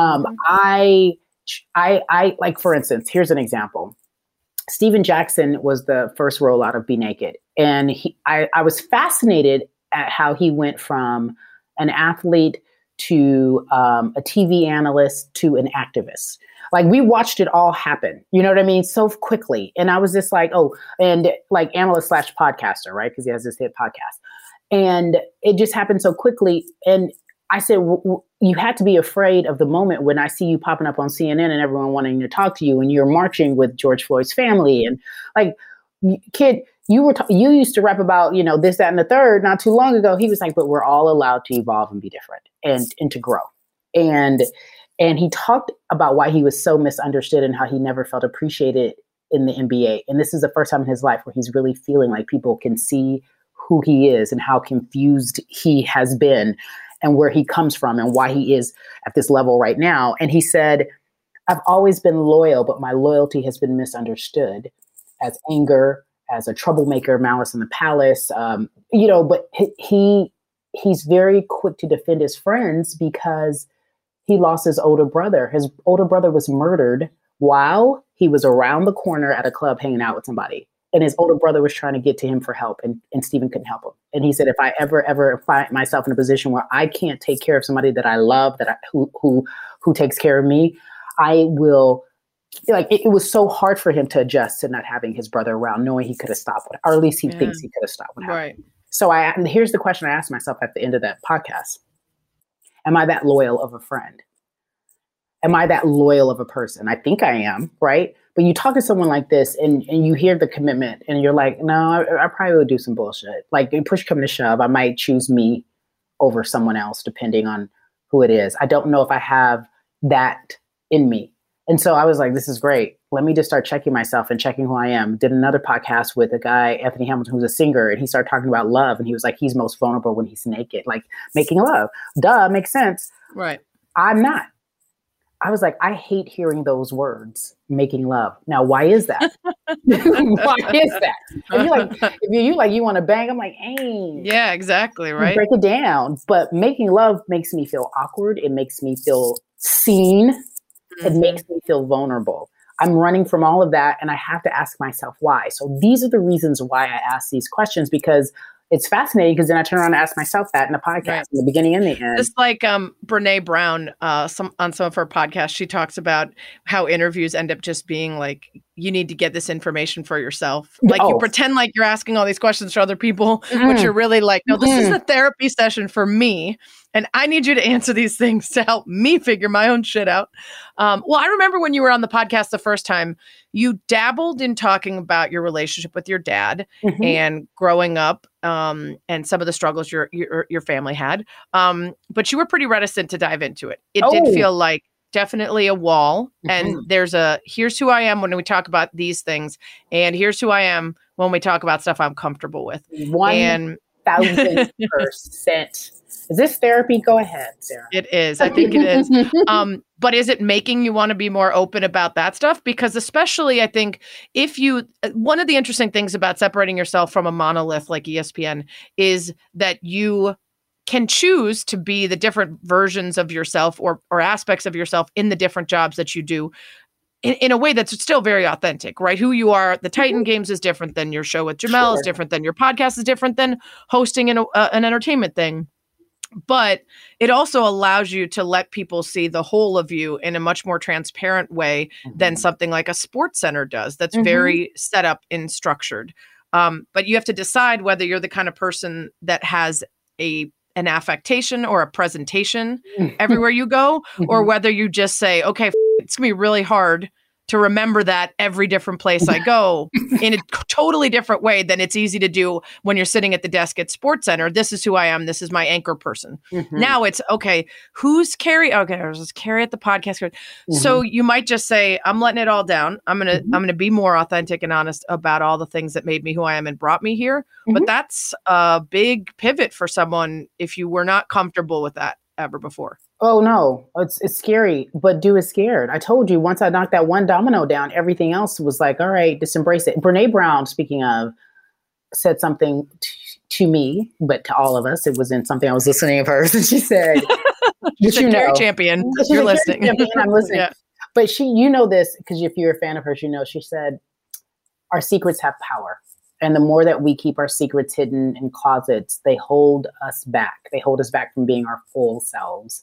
I like, for instance, here's an example. Steven Jackson was the first rollout of Be Naked. And I was fascinated at how he went from an athlete to a TV analyst to an activist. Like, we watched it all happen, you know what I mean? So quickly. And I was just like, oh, and like analyst / podcaster, right? Because he has this hit podcast. And it just happened so quickly. And I said, you had to be afraid of the moment when I see you popping up on CNN and everyone wanting to talk to you, and you're marching with George Floyd's family. And like, kid, you used to rap about, you know, this, that, and the third not too long ago. He was like, but we're all allowed to evolve and be different and to grow. And he talked about why he was so misunderstood and how he never felt appreciated in the NBA. And this is the first time in his life where he's really feeling like people can see who he is and how confused he has been and where he comes from and why he is at this level right now. And he said, I've always been loyal, but my loyalty has been misunderstood as anger, as a troublemaker, malice in the palace. You know, but he's very quick to defend his friends because he lost his older brother. His older brother was murdered while he was around the corner at a club hanging out with somebody. And his older brother was trying to get to him for help, and Steven couldn't help him. And he said, if I ever find myself in a position where I can't take care of somebody that I love, who takes care of me, I will. Like, it was so hard for him to adjust to not having his brother around, knowing he could have stopped it, or at least he thinks he could have stopped what happened. Right. So and here's the question I asked myself at the end of that podcast. Am I that loyal of a friend? Am I that loyal of a person? I think I am, right? But you talk to someone like this and you hear the commitment and you're like, no, I probably would do some bullshit. Like, push come to shove, I might choose me over someone else, depending on who it is. I don't know if I have that in me. And so I was like, this is great. Let me just start checking myself and checking who I am. Did another podcast with a guy, Anthony Hamilton, who's a singer, and he started talking about love. And he was like, he's most vulnerable when he's naked, like making love. Duh, makes sense. Right. I'm not. I was like, I hate hearing those words, making love. Now, why is that? Why is that? If you want to bang, I'm like, hey. Yeah, exactly. Right. Break it down. But making love makes me feel awkward. It makes me feel seen. It makes me feel vulnerable. I'm running from all of that. And I have to ask myself why. So these are the reasons why I ask these questions, because it's fascinating, because then I turn around and ask myself that in the podcast, in the beginning and the end. Just like Brene Brown, on some of her podcasts, she talks about how interviews end up just being like, you need to get this information for yourself. Like, you pretend like you're asking all these questions for other people, but you're really like, no, this is a therapy session for me. And I need you to answer these things to help me figure my own shit out. Well, I remember when you were on the podcast the first time, you dabbled in talking about your relationship with your dad and growing up, and some of the struggles your family had. But you were pretty reticent to dive into it. It did feel like definitely a wall. And there's here's who I am when we talk about these things. And here's who I am when we talk about stuff I'm comfortable with. 1,000%. Is this therapy? Go ahead, Sarah. It is. I think it is. But is it making you want to be more open about that stuff? Because especially, I think, one of the interesting things about separating yourself from a monolith like ESPN is that you can choose to be the different versions of yourself or aspects of yourself in the different jobs that you do in a way that's still very authentic, right? Who you are at the Titan Games is different than your show with Jamel, is different than your podcast, is different than hosting an entertainment thing. But it also allows you to let people see the whole of you in a much more transparent way than something like a Sports Center does. That's very set up and structured. But you have to decide whether you're the kind of person that has an affectation or a presentation everywhere you go, or whether you just say, okay, it's going to be really hard to remember that every different place I go in a totally different way than it's easy to do when you're sitting at the desk at Sports Center. This is who I am. This is my anchor person. Now it's, okay, who's Carrie? Okay, there's Carrie at the podcast. So you might just say, I'm letting it all down. I'm going to be more authentic and honest about all the things that made me who I am and brought me here. But that's a big pivot for someone if you were not comfortable with that ever before. Oh no, it's scary, but do is scared. I told you, once I knocked that one domino down, everything else was like, all right, just embrace it. Brene Brown, speaking of, said something to me, but to all of us, it was in something I was listening of hers. And she said, Carrie Champion, you're listening. Champion, I'm listening. Yeah. But you know this, because if you're a fan of hers, she said, our secrets have power. And the more that we keep our secrets hidden in closets, they hold us back. They hold us back from being our full selves.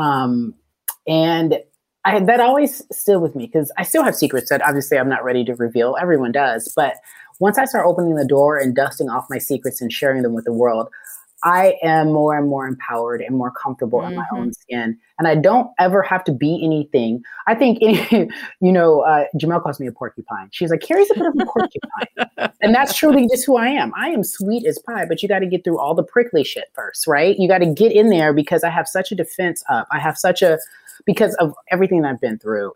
And that always stood with me, because I still have secrets that obviously I'm not ready to reveal. Everyone does. But once I start opening the door and dusting off my secrets and sharing them with the world, I am more and more empowered and more comfortable in my own skin. And I don't ever have to be anything. I think, Jamel calls me a porcupine. She's like, Carrie's a bit of a porcupine. And that's truly just who I am. I am sweet as pie, but you got to get through all the prickly shit first, right? You got to get in there, because I have such a defense up. I have because of everything I've been through.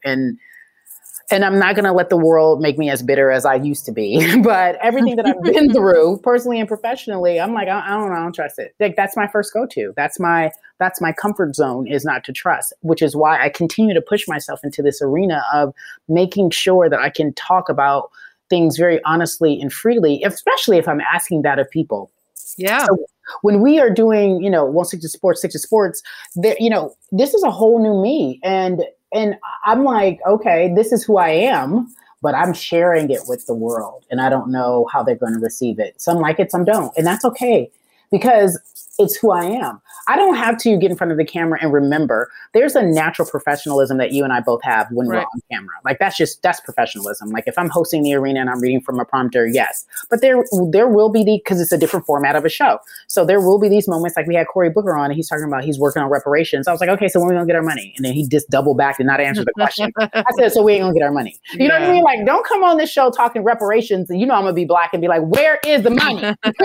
And I'm not going to let the world make me as bitter as I used to be. But everything that I've been through, personally and professionally, I'm like, I don't know, I don't trust it. Like, that's my first go-to. That's my comfort zone, is not to trust, which is why I continue to push myself into this arena of making sure that I can talk about things very honestly and freely, especially if I'm asking that of people. Yeah. So when we are doing, Won't Stick to Sports, Stick to Sports, this is a whole new me. And I'm like, okay, this is who I am, but I'm sharing it with the world, and I don't know how they're going to receive it. Some like it, some don't. And that's okay, because it's who I am. I don't have to get in front of the camera and remember. There's a natural professionalism that you and I both have when we're on camera. Like, that's professionalism. Like, if I'm hosting the arena and I'm reading from a prompter, yes. But there will be because it's a different format of a show. So there will be these moments, like we had Cory Booker on, and he's talking about he's working on reparations. I was like, okay, so when are we going to get our money? And then he just doubled back and not answer the question. I said, so we ain't going to get our money. You know what I mean? Like, don't come on this show talking reparations, and I'm going to be black and be like, where is the money?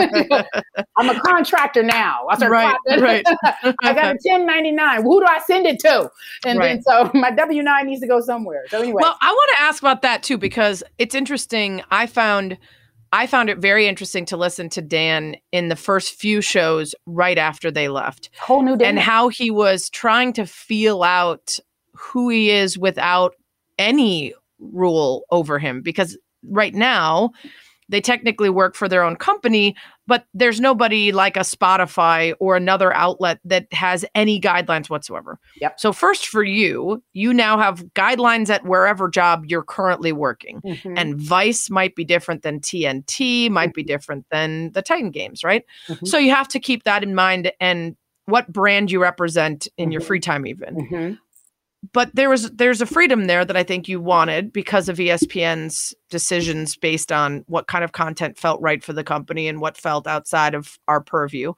I'm a contractor now. I started right. I got a 1099. Who do I send it to? And then so my W-9 needs to go somewhere. So anyway. Well, I want to ask about that too, because it's interesting. I found it very interesting to listen to Dan in the first few shows right after they left. Whole new Dan. And how he was trying to feel out who he is without any rule over him. Because right now, they technically work for their own company, but there's nobody like a Spotify or another outlet that has any guidelines whatsoever. Yep. So first for you now have guidelines at wherever job you're currently working. Mm-hmm. And Vice might be different than TNT, might be different than the Titan Games, right? Mm-hmm. So you have to keep that in mind, and what brand you represent in your free time even. Mm-hmm. But there's a freedom there that I think you wanted because of ESPN's decisions based on what kind of content felt right for the company and what felt outside of our purview.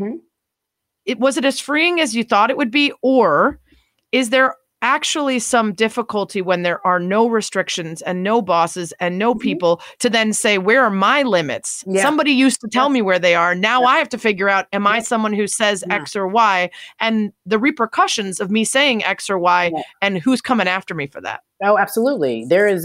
Mm-hmm. Was it as freeing as you thought it would be, or is there actually some difficulty when there are no restrictions and no bosses and no people to then say, where are my limits? Yeah. Somebody used to tell me where they are. Now I have to figure out, am I someone who says X or Y, and the repercussions of me saying X or Y, and who's coming after me for that? Oh, absolutely. There is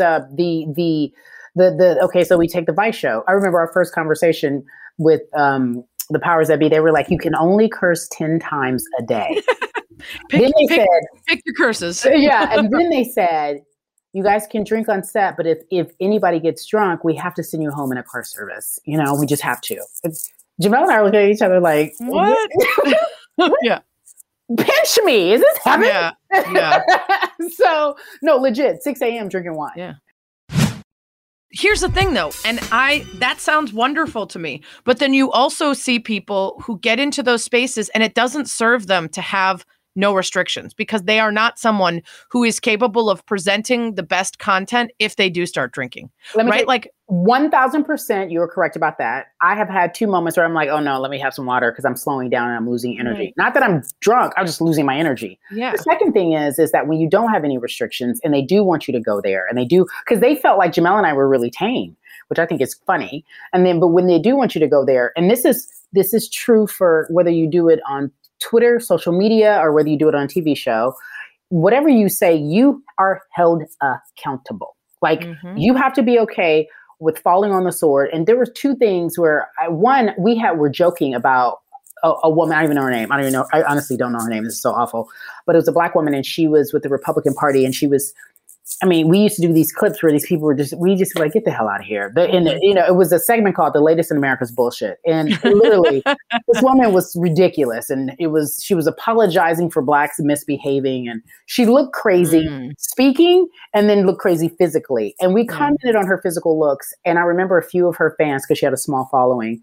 okay, so we take the Vice show. I remember our first conversation with the powers that be. They were like, you can only curse 10 times a day. Pick your curses. Yeah. And then they said, you guys can drink on set, but if anybody gets drunk, we have to send you home in a car service. We just have to. Jamel and I were looking at each other like, what? Yeah. Pinch me. Is this heaven? Yeah. So, no, legit, 6 a.m. drinking wine. Yeah. Here's the thing, though, and that sounds wonderful to me. But then you also see people who get into those spaces and it doesn't serve them to have no restrictions, because they are not someone who is capable of presenting the best content if they do start drinking. Right? Like 1,000%, you were correct about that. I have had 2 moments where I'm like, oh no, let me have some water because I'm slowing down and I'm losing energy. Not that I'm drunk, I'm just losing my energy. Yeah. The second thing is that when you don't have any restrictions and they do want you to go there, and they do, because they felt like Jamel and I were really tame, which I think is funny. But when they do want you to go there, and this is true for whether you do it on Twitter, social media, or whether you do it on a TV show, whatever you say, you are held accountable. Like you have to be okay with falling on the sword. And there were 2 things where we're joking about a woman. I don't even know her name. I honestly don't know her name. This is so awful. But it was a Black woman, and she was with the Republican Party, and she was I mean, we used to do these clips where these people were we just were like, get the hell out of here. It was a segment called The Latest in America's Bullshit. And literally, this woman was ridiculous. And she was apologizing for blacks misbehaving. And she looked crazy speaking and then looked crazy physically. And we commented on her physical looks. And I remember a few of her fans, because she had a small following,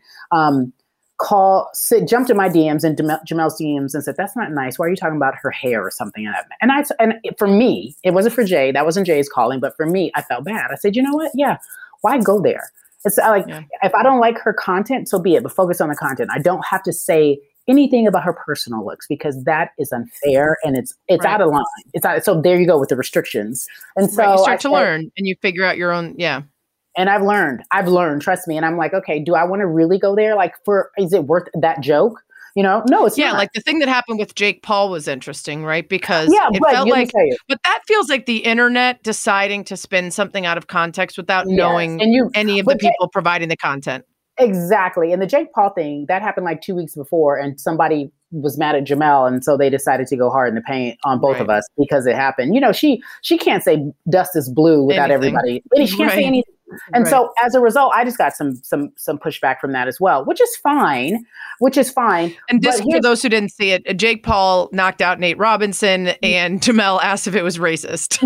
jumped in my DMs and Jamel's DMs and said, that's not nice. Why are you talking about her hair or something? And for me, it wasn't for Jay. That wasn't Jay's calling. But for me, I felt bad. I said, you know what? Yeah. Why go there? It's like, if I don't like her content, so be it, but focus on the content. I don't have to say anything about her personal looks because that is unfair and it's out of line. So there you go with the restrictions. And so you start to learn and you figure out your own. Yeah. And I've learned, trust me. And I'm like, okay, do I want to really go there? Like is it worth that joke? No, it's not. Yeah, like the thing that happened with Jake Paul was interesting, right? Because it felt like, but that feels like the internet deciding to spin something out of context without knowing any of the people providing the content. Exactly. And the Jake Paul thing, that happened like 2 weeks before and somebody was mad at Jamel. And so they decided to go hard in the paint on both of us because it happened. She can't say dust is blue without everybody. She can't say anything. And so as a result, I just got some pushback from that as well, which is fine. And just for those who didn't see it, Jake Paul knocked out Nate Robinson and Jamel asked if it was racist.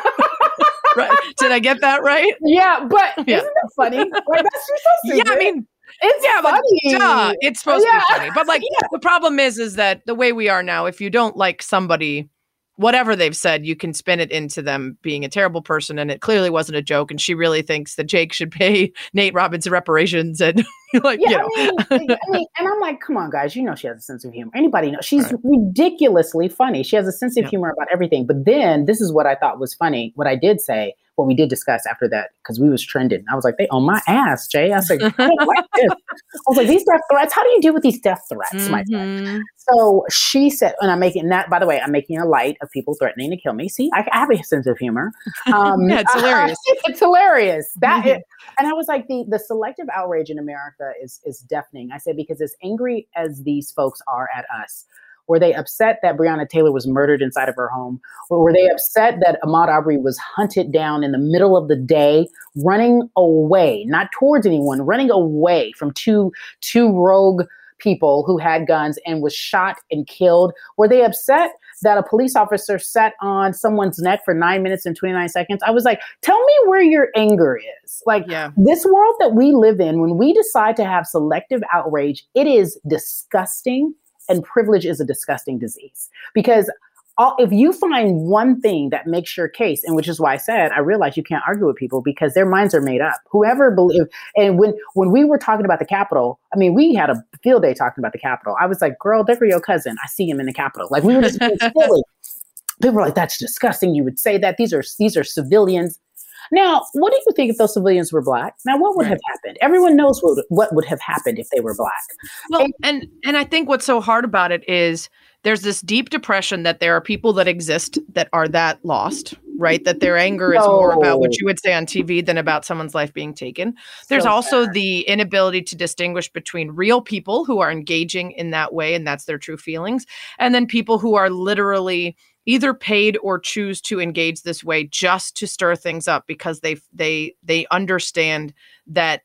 Right. Did I get that right? Yeah, but isn't that funny? Like, that's just so stupid. Yeah, I mean, it's funny. It's supposed to be funny. But the problem is that the way we are now, if you don't like somebody, whatever they've said, you can spin it into them being a terrible person. And it clearly wasn't a joke. And she really thinks that Jake should pay Nate Robinson reparations. And I mean, and I'm like, come on, guys, she has a sense of humor. Anybody knows she's ridiculously funny. She has a sense of humor about everything. But then this is what I thought was funny. What I did say, what we did discuss after that, because we was trending. I was like, they own my ass, Jay. I was like, I don't like this. I was like, these death threats, how do you deal with these death threats, my friend? So she said, and I'm making that, by the way, I'm making a light of people threatening to kill me. See, I have a sense of humor. It's hilarious. It's hilarious. And I was like, the selective outrage in America is deafening. I said, because as angry as these folks are at us, were they upset that Breonna Taylor was murdered inside of her home? Or were they upset that Ahmaud Arbery was hunted down in the middle of the day, running away, not towards anyone, running away from two rogue people who had guns and was shot and killed? Were they upset that a police officer sat on someone's neck for 9 minutes and 29 seconds? I was like, tell me where your anger is. Like this world that we live in, when we decide to have selective outrage, it is disgusting. And privilege is a disgusting disease because if you find one thing that makes your case, and which is why I said, I realize you can't argue with people because their minds are made up. Whoever believe, and when we were talking about the Capitol, I mean, we had a field day talking about the Capitol. I was like, girl, there go your cousin. I see him in the Capitol. Like we were just being silly. People were like, that's disgusting. You would say that these are civilians. Now, what do you think if those civilians were black? Now, what would have happened? Everyone knows what would have happened if they were black. Well, and I think what's so hard about it is there's this deep depression that there are people that exist that are that lost, right? That their anger is more about what you would say on TV than about someone's life being taken. There's also the inability to distinguish between real people who are engaging in that way, and that's their true feelings, and then people who are literally either paid or choose to engage this way just to stir things up because they understand that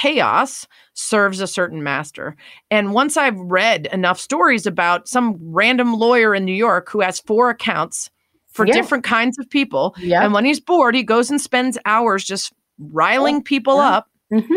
chaos serves a certain master. And once I've read enough stories about some random lawyer in New York who has 4 accounts for different kinds of people, and when he's bored, he goes and spends hours just riling people up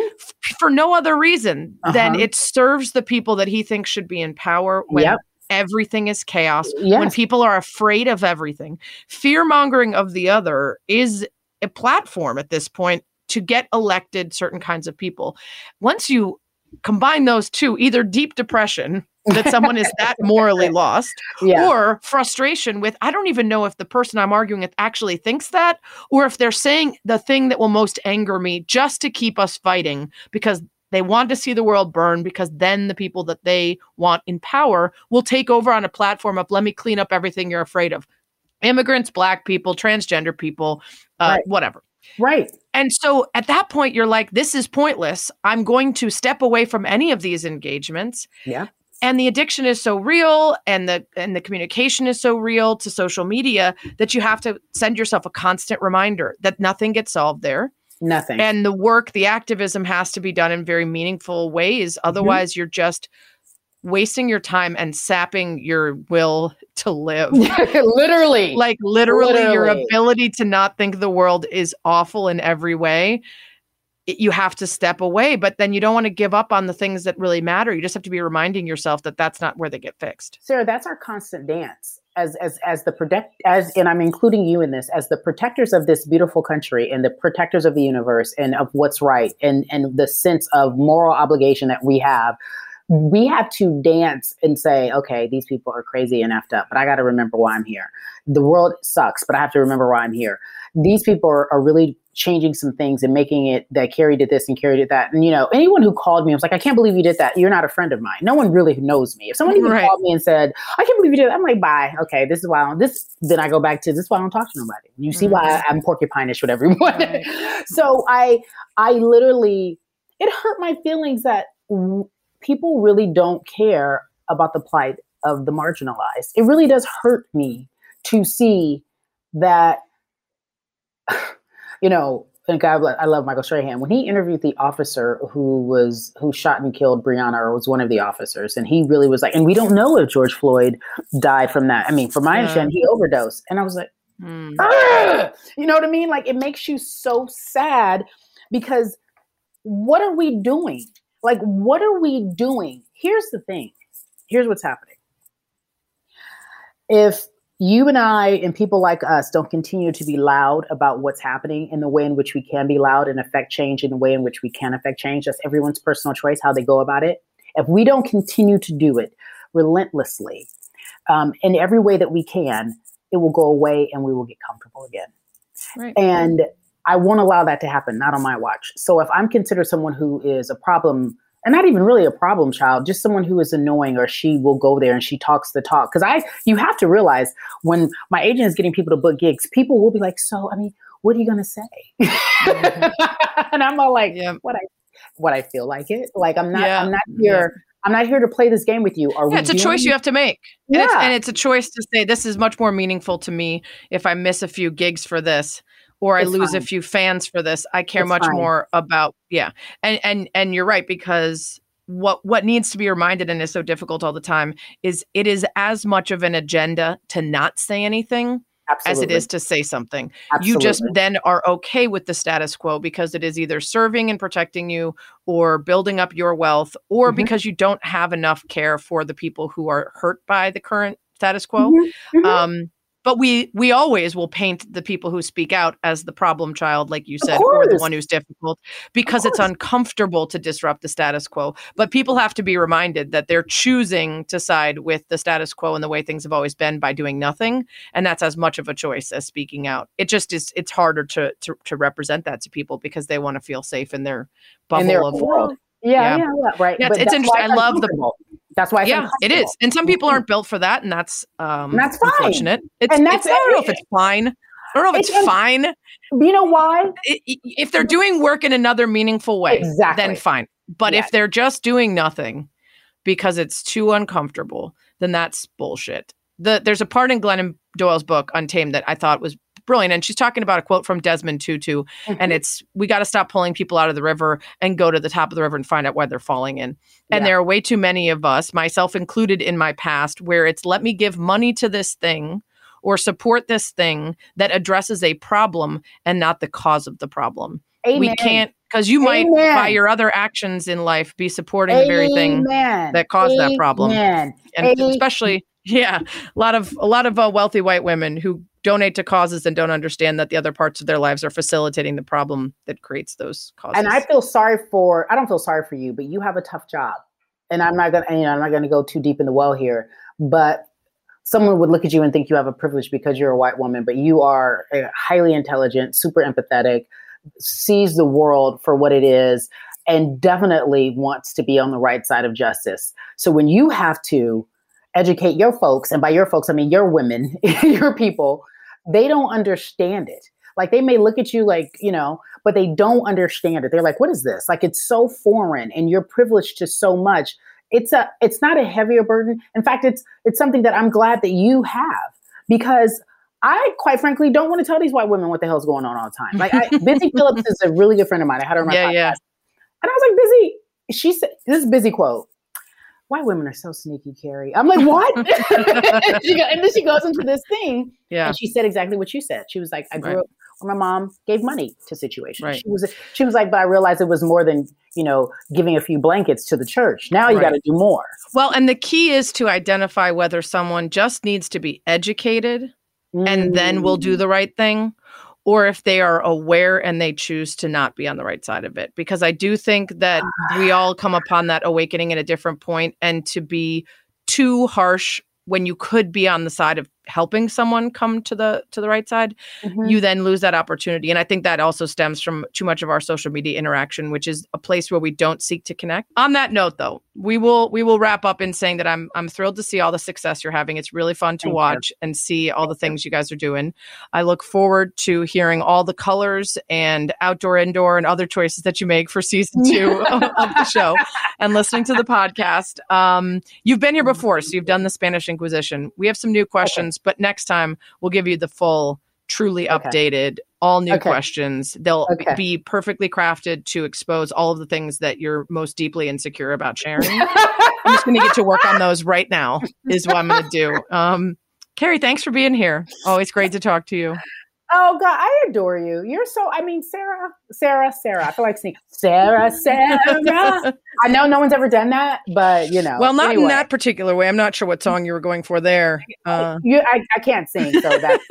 for no other reason than it serves the people that he thinks should be in power when everything is chaos, when people are afraid of everything. Fear-mongering of the other is a platform at this point to get elected certain kinds of people. Once you combine those two, either deep depression, that someone is that morally lost, or frustration with, I don't even know if the person I'm arguing with actually thinks that, or if they're saying the thing that will most anger me just to keep us fighting because they want to see the world burn, because then the people that they want in power will take over on a platform of, let me clean up everything you're afraid of. Immigrants, black people, transgender people, whatever. Right. And so at that point, you're like, this is pointless. I'm going to step away from any of these engagements. Yeah. And the addiction is so real, and the communication is so real to social media that you have to send yourself a constant reminder that nothing gets solved there. Nothing. And the work, the activism has to be done in very meaningful ways. Otherwise, you're just wasting your time and sapping your will to live. Literally. Like literally your ability to not think the world is awful in every way. You have to step away, but then you don't want to give up on the things that really matter. You just have to be reminding yourself that that's not where they get fixed. Sarah, that's our constant dance as and I'm including you in this, as the protectors of this beautiful country and the protectors of the universe and of what's right and the sense of moral obligation that we have. We have to dance and say, okay, these people are crazy and effed up, but I got to remember why I'm here. The world sucks, but I have to remember why I'm here. These people are really changing some things and making it that Carrie did this and Carrie did that. And, anyone who called me, I was like, I can't believe you did that. You're not a friend of mine. No one really knows me. If someone even called me and said, I can't believe you did that, I'm like, bye. Okay, this is why then I go back to this is why I don't talk to nobody. You see why I'm porcupine-ish with everyone. Right. So I literally, it hurt my feelings that people really don't care about the plight of the marginalized. It really does hurt me to see that, and God, I love Michael Strahan. When he interviewed the officer who shot and killed Breonna, or was one of the officers, and he really was like, and we don't know if George Floyd died from that. I mean, from my understanding, he overdosed. And I was like, you know what I mean? Like, it makes you so sad because what are we doing? Like, what are we doing? Here's the thing. Here's what's happening. If you and I and people like us don't continue to be loud about what's happening in the way in which we can be loud and affect change in the way in which we can affect change, that's everyone's personal choice, how they go about it. If we don't continue to do it relentlessly in every way that we can, it will go away and we will get comfortable again. Right. And I won't allow that to happen, not on my watch. So if I'm considered someone who is a problem, and not even really a problem child, just someone who is annoying, or she will go there and she talks the talk. Because you have to realize when my agent is getting people to book gigs, people will be like, so, I mean, what are you going to say? And I'm all like, what I feel like it. Like, I'm not here. I'm not here to play this game with you. It's a choice you have to make. And it's a choice to say, this is much more meaningful to me if I miss a few gigs for this, or I lose a few fans for this. I care much more about, And you're right, because what needs to be reminded, and is so difficult all the time, is it is as much of an agenda to not say anything as it is to say something. You just then are okay with the status quo because it is either serving and protecting you or building up your wealth, or because you don't have enough care for the people who are hurt by the current status quo. But we always will paint the people who speak out as the problem child, like you said, or the one who's difficult, because it's uncomfortable to disrupt the status quo. But people have to be reminded that they're choosing to side with the status quo and the way things have always been by doing nothing. And that's as much of a choice as speaking out. It just is, it's harder to represent that to people because they want to feel safe in their bubble of world. Yeah, right. Yeah, it's interesting. I love that's why it is. And some people aren't built for that, and that's fine. Unfortunate. I don't know if it's fine. I don't know if it's fine. You know why? If they're doing work in another meaningful way, then fine. But if they're just doing nothing because it's too uncomfortable, then that's bullshit. There's a part in Glennon Doyle's book, Untamed, that I thought was brilliant. And she's talking about a quote from Desmond Tutu. And it's, we got to stop pulling people out of the river and go to the top of the river and find out why they're falling in. And there are way too many of us, myself included in my past, where it's let me give money to this thing or support this thing that addresses a problem and not the cause of the problem. Amen. We can't, because you might, by your other actions in life, be supporting the very thing that caused that problem. And especially, a lot of wealthy white women who donate to causes and don't understand that the other parts of their lives are facilitating the problem that creates those causes. And I don't feel sorry for you, but you have a tough job. And I'm not going to go too deep in the well here, but someone would look at you and think you have a privilege because you're a white woman, but you are highly intelligent, super empathetic, sees the world for what it is, and definitely wants to be on the right side of justice. So when you have to educate your folks, and by your folks, I mean your women, your people, they don't understand it. Like, they may look at you like, but they don't understand it. They're like, what is this? Like, it's so foreign and you're privileged to so much. it's not a heavier burden. In fact, it's something that I'm glad that you have, because I, quite frankly, don't want to tell these white women what the hell's going on all the time. Like, Busy Phillips is a really good friend of mine. I had her on my podcast. Yeah. And I was like, Busy, she said, this is Busy quote, white women are so sneaky, Carrie. I'm like, what? And then she goes into this thing. Yeah. And she said exactly what you said. She was like, I grew up where my mom gave money to situations. Right. She was like, but I realized it was more than, giving a few blankets to the church. Now you got to do more. Well, and the key is to identify whether someone just needs to be educated and then will do the right thing, or if they are aware and they choose to not be on the right side of it. Because I do think that we all come upon that awakening at a different point, and to be too harsh when you could be on the side of helping someone come to the right side, you then lose that opportunity. And I think that also stems from too much of our social media interaction, which is a place where we don't seek to connect. On that note, though, we will wrap up in saying that I'm thrilled to see all the success you're having. It's really fun to watch and see all the things you guys are doing. I look forward to hearing all the colors and outdoor, indoor, and other choices that you make for season 2 of the show, and listening to the podcast. You've been here before, so you've done the Spanish Inquisition. We have some new questions, but next time we'll give you the full, truly updated, all new questions. They'll be perfectly crafted to expose all of the things that you're most deeply insecure about sharing. I'm just going to get to work on those right now is what I'm going to do. Carrie, thanks for being here. Always great to talk to you. Oh God, I adore you. You're so, Sarah. I feel like saying Sarah. I know no one's ever done that, but Well, not in that particular way. I'm not sure what song you were going for there. I can't sing, so that's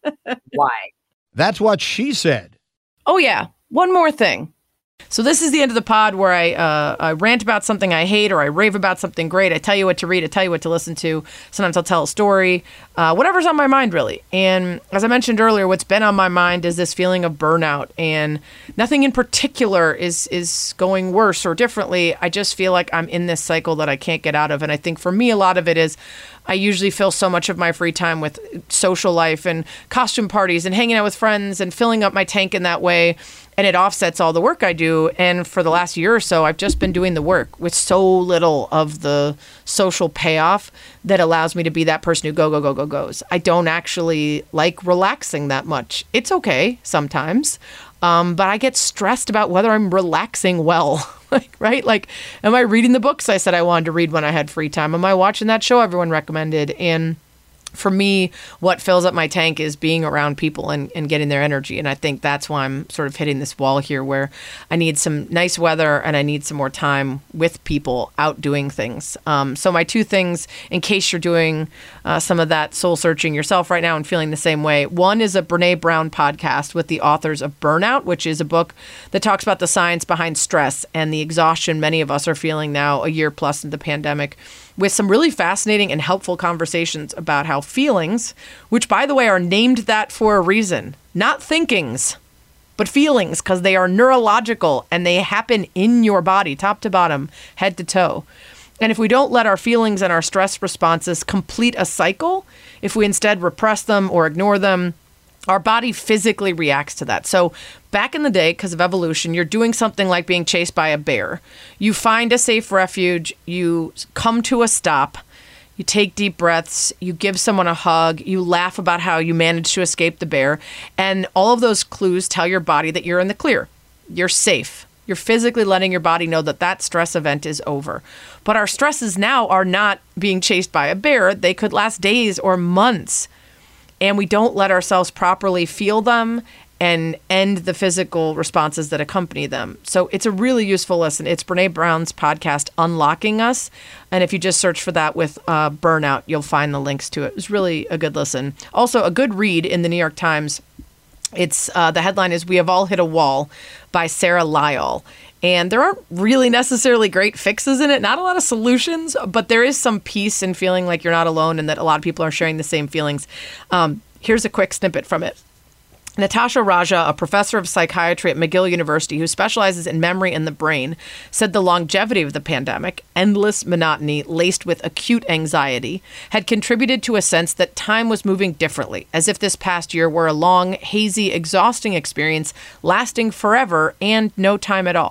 why. That's what she said. Oh yeah. One more thing. So this is the end of the pod where I rant about something I hate, or I rave about something great. I tell you what to read. I tell you what to listen to. Sometimes I'll tell a story, whatever's on my mind, really. And as I mentioned earlier, what's been on my mind is this feeling of burnout, and nothing in particular is going worse or differently. I just feel like I'm in this cycle that I can't get out of. And I think for me, a lot of it is I usually fill so much of my free time with social life and costume parties and hanging out with friends and filling up my tank in that way. And it offsets all the work I do. And for the last year or so, I've just been doing the work with so little of the social payoff that allows me to be that person who goes. I don't actually like relaxing that much. It's okay sometimes, but I get stressed about whether I'm relaxing well. Right? Like, am I reading the books I said I wanted to read when I had free time? Am I watching that show everyone recommended? And for me, what fills up my tank is being around people and getting their energy. And I think that's why I'm sort of hitting this wall here, where I need some nice weather and I need some more time with people out doing things. So my 2 things, in case you're doing some of that soul searching yourself right now and feeling the same way. One is a Brene Brown podcast with the authors of Burnout, which is a book that talks about the science behind stress and the exhaustion many of us are feeling now, a year plus into the pandemic, with some really fascinating and helpful conversations about how feelings, which, by the way, are named that for a reason, not thinkings, but feelings, because they are neurological and they happen in your body, top to bottom, head to toe. And if we don't let our feelings and our stress responses complete a cycle, if we instead repress them or ignore them, our body physically reacts to that. So back in the day, because of evolution, you're doing something like being chased by a bear. You find a safe refuge, you come to a stop, you take deep breaths, you give someone a hug, you laugh about how you managed to escape the bear, and all of those clues tell your body that you're in the clear. You're safe. You're physically letting your body know that that stress event is over. But our stresses now are not being chased by a bear. They could last days or months. And we don't let ourselves properly feel them and end the physical responses that accompany them. So it's a really useful listen. It's Brene Brown's podcast, Unlocking Us. And if you just search for that with Burnout, you'll find the links to it. It's really a good listen. Also, a good read in the New York Times. It's the headline is We Have All Hit a Wall by Sarah Lyall. And there aren't really necessarily great fixes in it, not a lot of solutions, but there is some peace in feeling like you're not alone and that a lot of people are sharing the same feelings. Here's a quick snippet from it. Natasha Raja, a professor of psychiatry at McGill University who specializes in memory and the brain, said the longevity of the pandemic, endless monotony laced with acute anxiety, had contributed to a sense that time was moving differently, as if this past year were a long, hazy, exhausting experience lasting forever and no time at all.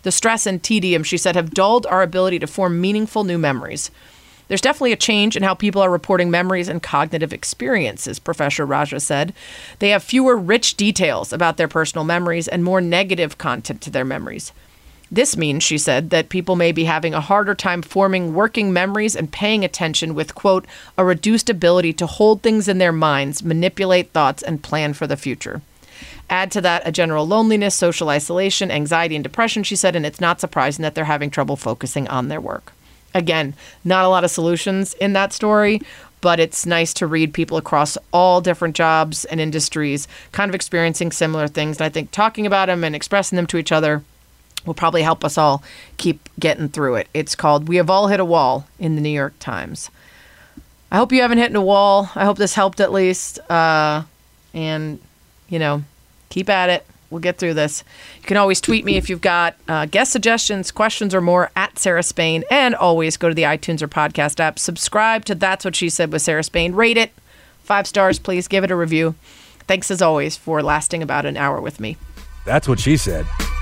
The stress and tedium, she said, have dulled our ability to form meaningful new memories. There's definitely a change in how people are reporting memories and cognitive experiences, Professor Raja said. They have fewer rich details about their personal memories and more negative content to their memories. This means, she said, that people may be having a harder time forming working memories and paying attention with, quote, a reduced ability to hold things in their minds, manipulate thoughts, and plan for the future. Add to that a general loneliness, social isolation, anxiety, and depression, she said, and it's not surprising that they're having trouble focusing on their work. Again, not a lot of solutions in that story, but it's nice to read people across all different jobs and industries kind of experiencing similar things. And I think talking about them and expressing them to each other will probably help us all keep getting through it. It's called We Have All Hit a Wall in the New York Times. I hope you haven't hit a wall. I hope this helped at least. And, you know, keep at it. We'll get through this. You can always tweet me if you've got guest suggestions, questions, or more at Sarah Spain. And always go to the iTunes or podcast app. Subscribe to That's What She Said with Sarah Spain. Rate it. 5 stars, please. Give it a review. Thanks, as always, for lasting about an hour with me. That's what she said.